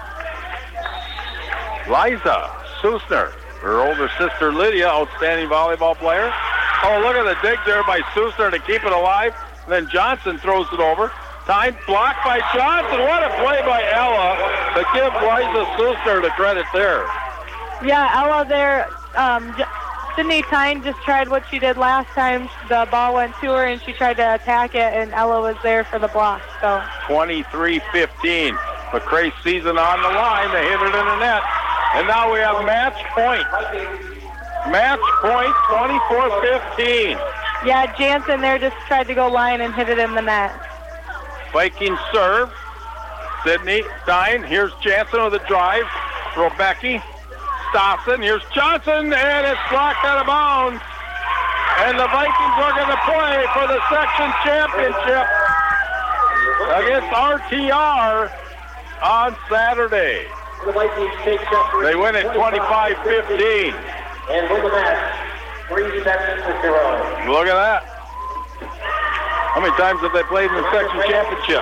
Liza Susner, her older sister Lydia, outstanding volleyball player. Oh, look at the dig there by Susner to keep it alive. And then Johnson throws it over. Time blocked by Johnson. What a play by Ella to give Liza Susner the credit there. Yeah, Ella there. Um, Sydney Tyne just tried what she did last time. The ball went to her, and she tried to attack it, and Ella was there for the block. So twenty-three fifteen. McCray season on the line. They hit it in the net. And now we have match point. Match point, twenty-four fifteen. Yeah, Jansen there just tried to go line and hit it in the net. Vikings serve. Sydney Tyne. Here's Jansen with a drive. Robecki. Stassen. Here's Johnson, and it's blocked out of bounds. And the Vikings are going to play for the section championship against R T R on Saturday. They win it twenty-five fifteen. And win the match, three sets to zero. Look at that. How many times have they played in the section championship?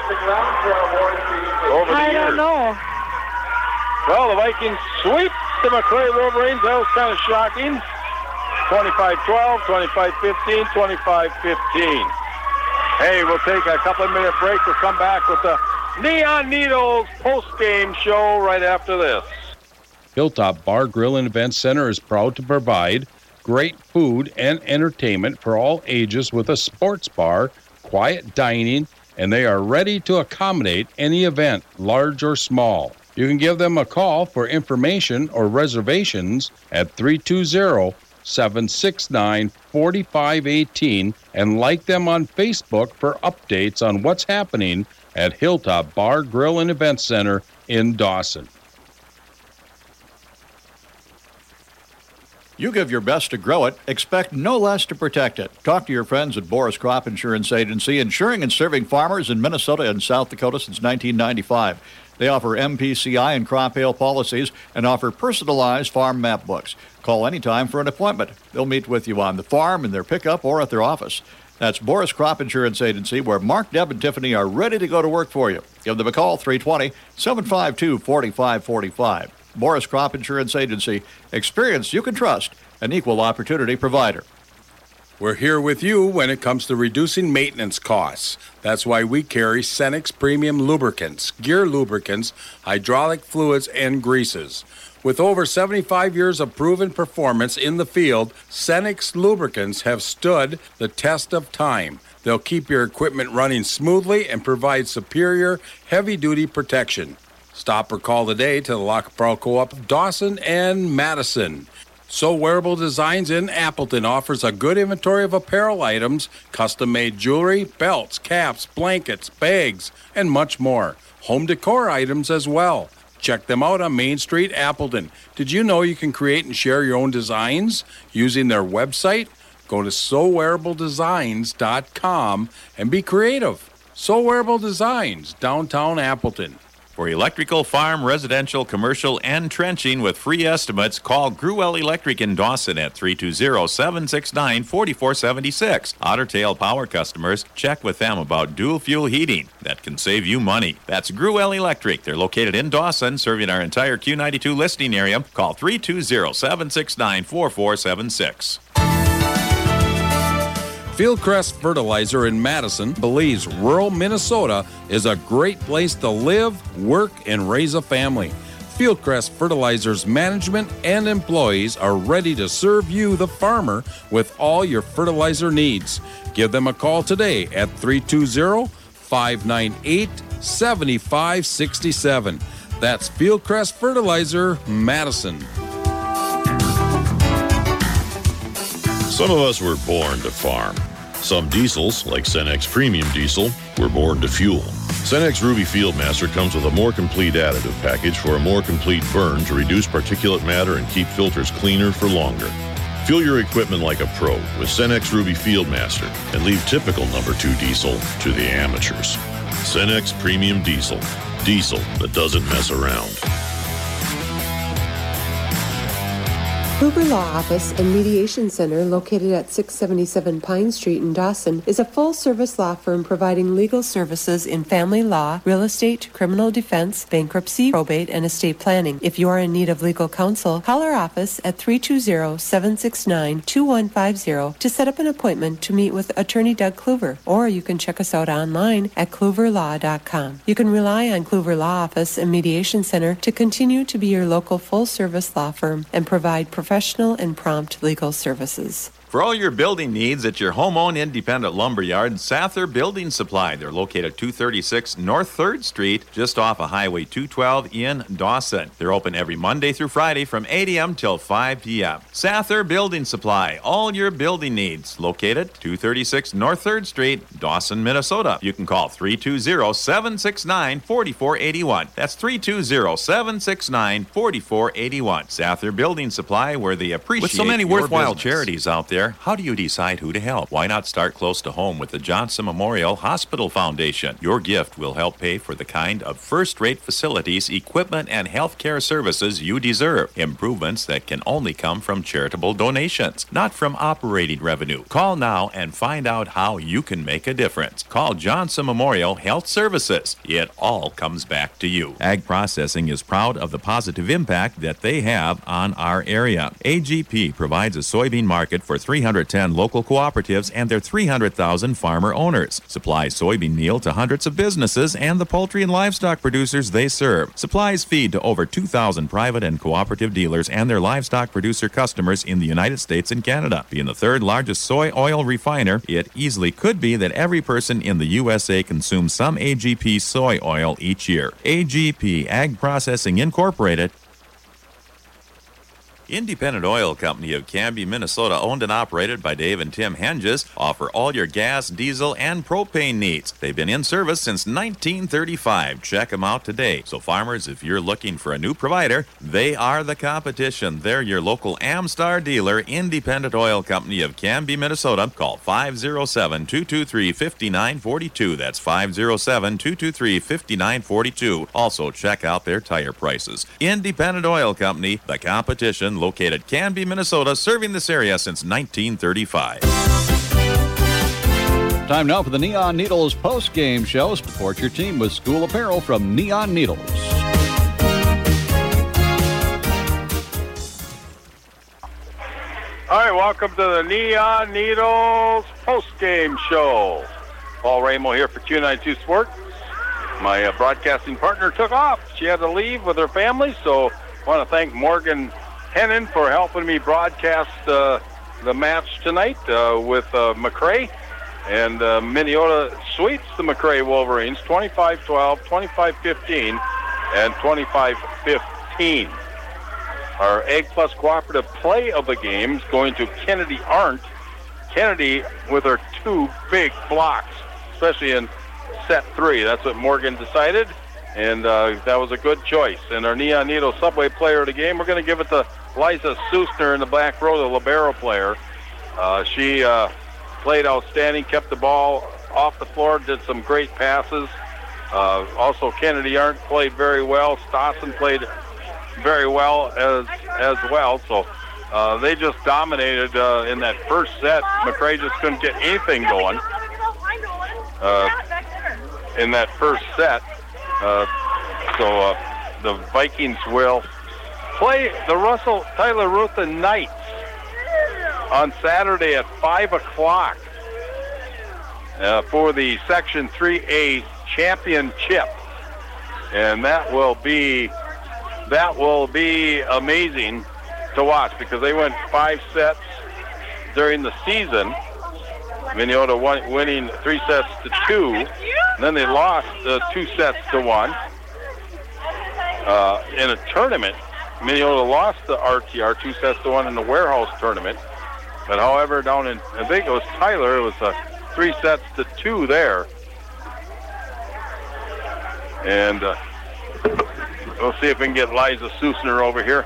Over the I years. don't know. Well, the Vikings sweep the McCray Wolverines. That was kind of shocking. twenty-five twelve, twenty-five fifteen, twenty-five fifteen. Hey, we'll take a couple of minute break. We'll come back with the Neon Needles post-game show right after this. Hilltop Bar, Grill, and Event Center is proud to provide great food and entertainment for all ages with a sports bar, quiet dining, and they are ready to accommodate any event, large or small. You can give them a call for information or reservations at three two zero, seven six nine, four five one eight and like them on Facebook for updates on what's happening at Hilltop Bar, Grill, and Event Center in Dawson. You give your best to grow it, expect no less to protect it. Talk to your friends at Boris Crop Insurance Agency, insuring and serving farmers in Minnesota and South Dakota since nineteen ninety-five. They offer M P C I and crop hail policies and offer personalized farm map books. Call anytime for an appointment. They'll meet with you on the farm, in their pickup, or at their office. That's Boris Crop Insurance Agency, where Mark, Deb, and Tiffany are ready to go to work for you. Give them a call, three two zero, seven five two, four five four five. Boris Crop Insurance Agency. Experience you can trust. An equal opportunity provider. We're here with you when it comes to reducing maintenance costs. That's why we carry Cenex Premium Lubricants, gear lubricants, hydraulic fluids, and greases. With over seventy-five years of proven performance in the field, Cenex lubricants have stood the test of time. They'll keep your equipment running smoothly and provide superior heavy-duty protection. Stop or call today to the Lock Pro Co-op of Dawson and Madison. So Wearable Designs in Appleton offers a good inventory of apparel items, custom-made jewelry, belts, caps, blankets, bags, and much more. Home decor items as well. Check them out on Main Street, Appleton. Did you know you can create and share your own designs using their website? Go to so wearable designs dot com and be creative. So Wearable Designs, downtown Appleton. For electrical, farm, residential, commercial, and trenching with free estimates, call Gruel Electric in Dawson at three two zero, seven six nine, four four seven six. Otter Tail Power customers, check with them about dual fuel heating. That can save you money. That's Gruel Electric. They're located in Dawson, serving our entire Q ninety-two listing area. Call three two zero, seven six nine, four four seven six. Fieldcrest Fertilizer in Madison believes rural Minnesota is a great place to live, work, and raise a family. Fieldcrest Fertilizer's management and employees are ready to serve you, the farmer, with all your fertilizer needs. Give them a call today at three two zero, five nine eight, seven five six seven. That's Fieldcrest Fertilizer, Madison. Some of us were born to farm. Some diesels, like Cenex Premium Diesel, were born to fuel. Cenex Ruby Fieldmaster comes with a more complete additive package for a more complete burn to reduce particulate matter and keep filters cleaner for longer. Fuel your equipment like a pro with Cenex Ruby Fieldmaster and leave typical number two diesel to the amateurs. Cenex Premium Diesel. Diesel that doesn't mess around. Kluber Law Office and Mediation Center, located at six seventy-seven Pine Street in Dawson, is a full-service law firm providing legal services in family law, real estate, criminal defense, bankruptcy, probate, and estate planning. If you are in need of legal counsel, call our office at three two zero, seven six nine, two one five zero to set up an appointment to meet with Attorney Doug Kluver, or you can check us out online at kluver law dot com. You can rely on Kluver Law Office and Mediation Center to continue to be your local full-service law firm and provide professional professional and prompt legal services. For all your building needs at your home-owned independent lumber yard, Sather Building Supply. They're located at two thirty-six North third Street, just off of Highway two twelve in Dawson. They're open every Monday through Friday from eight a.m. till five p.m. Sather Building Supply. All your building needs. Located two thirty-six North third Street, Dawson, Minnesota. You can call three two zero, seven six nine, four four eight one. That's three two zero, seven six nine, four four eight one. Sather Building Supply, where they appreciate With so many worthwhile business. Charities out there, how do you decide who to help? Why not start close to home with the Johnson Memorial Hospital Foundation? Your gift will help pay for the kind of first-rate facilities, equipment, and health care services you deserve. Improvements that can only come from charitable donations, not from operating revenue. Call now and find out how you can make a difference. Call Johnson Memorial Health Services. It all comes back to you. Ag Processing is proud of the positive impact that they have on our area. A G P provides a soybean market for three hundred ten local cooperatives and their three hundred thousand farmer owners. Supplies soybean meal to hundreds of businesses and the poultry and livestock producers they serve. Supplies feed to over two thousand private and cooperative dealers and their livestock producer customers in the United States and Canada. Being the third largest soy oil refiner, it easily could be that every person in the U S A consumes some A G P soy oil each year. A G P Ag Processing Incorporated. Independent Oil Company of Canby, Minnesota, owned and operated by Dave and Tim Henges, offer all your gas, diesel, and propane needs. They've been in service since nineteen thirty-five. Check them out today. So farmers, if you're looking for a new provider, they are the competition. They're your local Amstar dealer, Independent Oil Company of Canby, Minnesota. Call five oh seven, two two three, five nine four two. That's five oh seven, two two three, five nine four two. Also, check out their tire prices. Independent Oil Company, the competition, located Canby, Minnesota, serving this area since nineteen thirty-five. Time now for the Neon Needles post-game show. Support your team with school apparel from Neon Needles. All right, welcome to the Neon Needles post-game show. Paul Ramo here for Q ninety-two Sports. My uh, broadcasting partner took off. She had to leave with her family, so I want to thank Morgan Hennon for helping me broadcast uh, the match tonight uh, with uh, McRae. And uh, Minneota sweeps the McRae Wolverines twenty-five twelve, twenty-five fifteen, and twenty-five fifteen. Our Ag Plus Cooperative play of the game is going to Kennedy Arndt. Kennedy with her two big blocks, especially in set three. That's what Morgan decided, and uh, that was a good choice. And our Neon Needle Subway player of the game, we're going to give it to Liza Susner in the back row, the libero player. Uh, she uh, played outstanding, kept the ball off the floor, did some great passes. Uh, also, Kennedy Arndt played very well. Stossen played very well as as well. So uh, they just dominated uh, in that first set. McRae just couldn't get anything going uh, in that first set. Uh, so uh, the Vikings will play the Russell Tyler Rutha Knights on Saturday at five o'clock uh, for the Section three A championship. And that will be That will be amazing to watch because they went five sets during the season. Minnesota won, winning three sets to two. And then they lost uh, two sets to one. Uh, in a tournament, Minnesota lost the R T R two sets to one in the warehouse tournament. But however, down in, I think it was Tyler, it was uh, three sets to two there. And uh, we'll see if we can get Liza Susner over here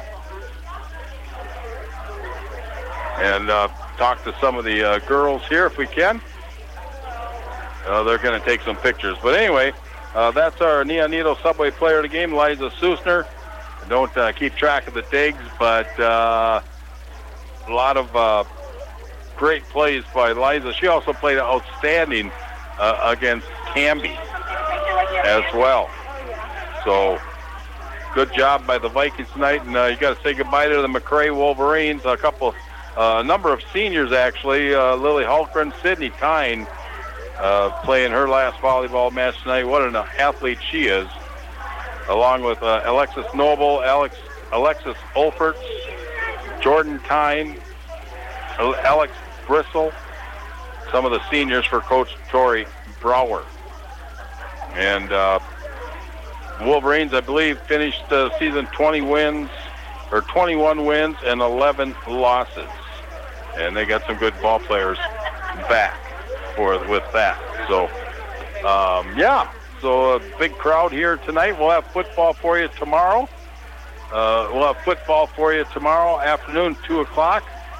and uh, talk to some of the uh, girls here if we can. Uh, they're going to take some pictures. But anyway, uh, that's our Neon Needle Subway player of the game, Liza Susner. I don't uh, keep track of the digs, but uh, a lot of uh, great plays by Liza. She also played outstanding uh, against Canby as well. So good job by the Vikings tonight, and uh, you got to say goodbye to the McRae Wolverines. A couple, a uh, number of seniors actually. Uh, Lily Hultgren, Sydney Tyne, uh, playing her last volleyball match tonight. What an athlete she is, along with uh, Alexis Noble, Alex, Alexis Olferts, Jordan Tyne, Alex Bristle, some of the seniors for Coach Tori Brower. And uh, Wolverines, I believe, finished the season twenty wins, or twenty-one wins and eleven losses. And they got some good ball players back for with that. So, um, yeah, so a big crowd here tonight. We'll have football for you tomorrow. Uh, we'll have football for you tomorrow afternoon, two o'clock.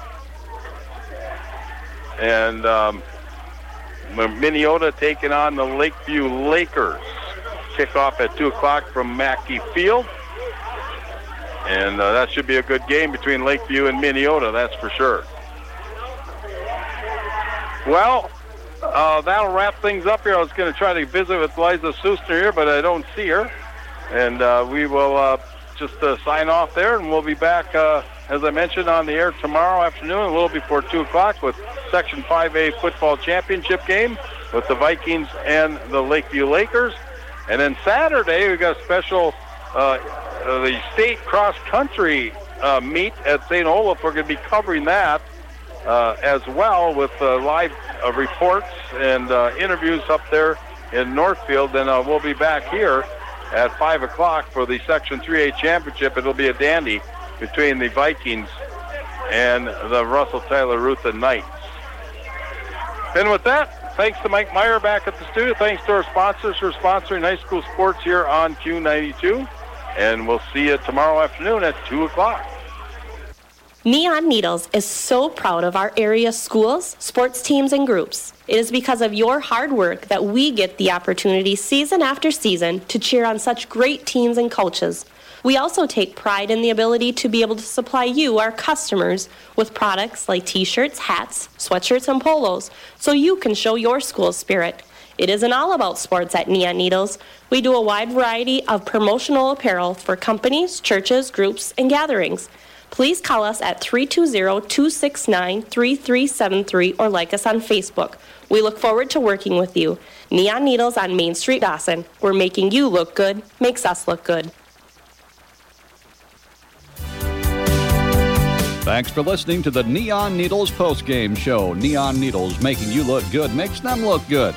And um, Minnesota taking on the Lakeview Lakers. Kickoff at two o'clock from Mackey Field. And uh, that should be a good game between Lakeview and Minnesota, that's for sure. Well, uh, that'll wrap things up here. I was going to try to visit with Liza Susner here, but I don't see her. And uh, we will uh, just uh, sign off there, and we'll be back, uh, as I mentioned, on the air tomorrow afternoon, a little before two o'clock, with Section five A football championship game with the Vikings and the Lakeview Lakers. And then Saturday, we've got a special, uh, uh, the state cross-country uh, meet at Saint Olaf. We're going to be covering that uh, as well with uh, live uh, reports and uh, interviews up there in Northfield. Then uh, we'll be back here at five o'clock for the Section three A championship. It'll be a dandy between the Vikings and the Russell Tyler Rutha Knights. And with that, thanks to Mike Meyer back at the studio. Thanks to our sponsors for sponsoring high school sports here on Q ninety-two. And we'll see you tomorrow afternoon at two o'clock. Neon Needles is so proud of our area schools, sports teams, and groups. It is because of your hard work that we get the opportunity season after season to cheer on such great teams and coaches. We also take pride in the ability to be able to supply you, our customers, with products like t-shirts, hats, sweatshirts, and polos, so you can show your school spirit. It isn't all about sports at Neon Needles. We do a wide variety of promotional apparel for companies, churches, groups, and gatherings. Please call us at three two zero, two six nine, three three seven three or like us on Facebook. We look forward to working with you. Neon Needles on Main Street, Dawson. We're making you look good, makes us look good. Thanks for listening to the Neon Needles postgame show. Neon Needles, making you look good, makes them look good.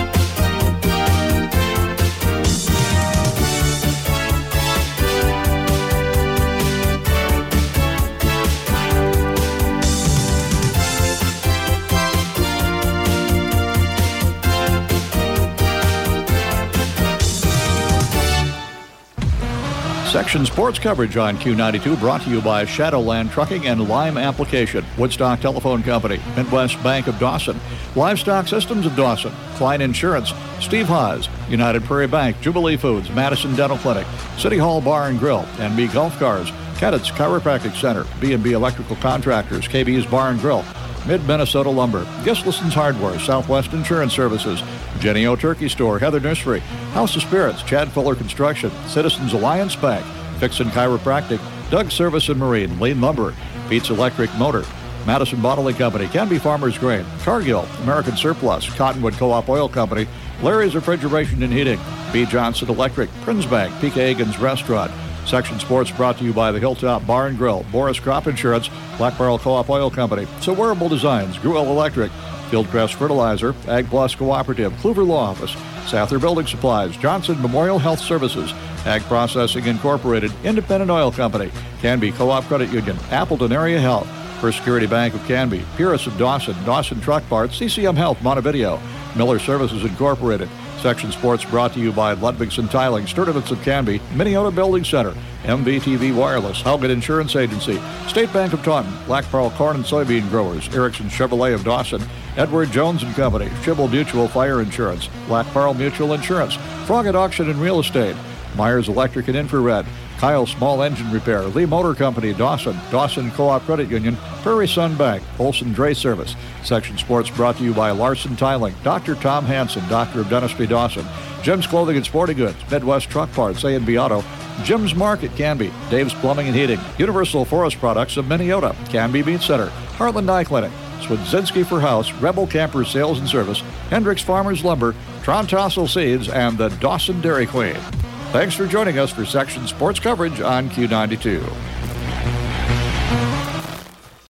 Section Sports coverage on Q ninety-two brought to you by Shadowland Trucking and Lime Application, Woodstock Telephone Company, Midwest Bank of Dawson, Livestock Systems of Dawson, Klein Insurance, Steve Haas, United Prairie Bank, Jubilee Foods, Madison Dental Clinic, City Hall Bar and Grill, N B Golf Cars, Kettitz Chiropractic Center, B and B Electrical Contractors, K B's Bar and Grill, Mid-Minnesota Lumber, Gislison's Hardware, Southwest Insurance Services, Jenny O Turkey Store, Heather Nursery, House of Spirits, Chad Fuller Construction, Citizens Alliance Bank, Fixin Chiropractic, Doug Service and Marine, Lean Lumber, Pete's Electric Motor, Madison Bottling Company, Canby Farmers Grain, Cargill, American Surplus, Cottonwood Co-op Oil Company, Larry's Refrigeration and Heating, B. Johnson Electric, Prince Bank, P K Hagen's Restaurant. Section Sports brought to you by the Hilltop Bar and Grill, Boris Crop Insurance, Black Barrel Co-op Oil Company, So Wearable Designs, Gruel Electric, Fieldcrest Fertilizer, Ag Plus Cooperative, Kluver Law Office, Sather Building Supplies, Johnson Memorial Health Services, Ag Processing Incorporated, Independent Oil Company, Canby Co-op Credit Union, Appleton Area Health, First Security Bank of Canby, Purist of Dawson, Dawson Truck Parts, C C M Health Montevideo, Miller Services Incorporated. Section Sports brought to you by Ludwigson Tiling, Sturdivants of Canby, Minneota Building Center, M V T V Wireless, Howgett Insurance Agency, State Bank of Taunton, Black Pearl Corn and Soybean Growers, Erickson Chevrolet of Dawson, Edward Jones and Company, Schibble Mutual Fire Insurance, Black Pearl Mutual Insurance, Frogget Auction and Real Estate, Myers Electric and Infrared, Kyle Small Engine Repair, Lee Motor Company, Dawson, Dawson Co-op Credit Union, Prairie Sun Bank, Olson Dray Service. Section Sports brought to you by Larson Tiling, Doctor Tom Hansen, Doctor of Dentistry, Dawson, Jim's Clothing and Sporting Goods, Midwest Truck Parts, A and B Auto, Jim's Market, Canby, Dave's Plumbing and Heating, Universal Forest Products of Minneota, Canby Meat Center, Heartland Eye Clinic, Swedzinski for House, Rebel Campers Sales and Service, Hendricks Farmers Lumber, Trontossel Seeds, and the Dawson Dairy Queen. Thanks for joining us for Section Sports coverage on Q ninety-two.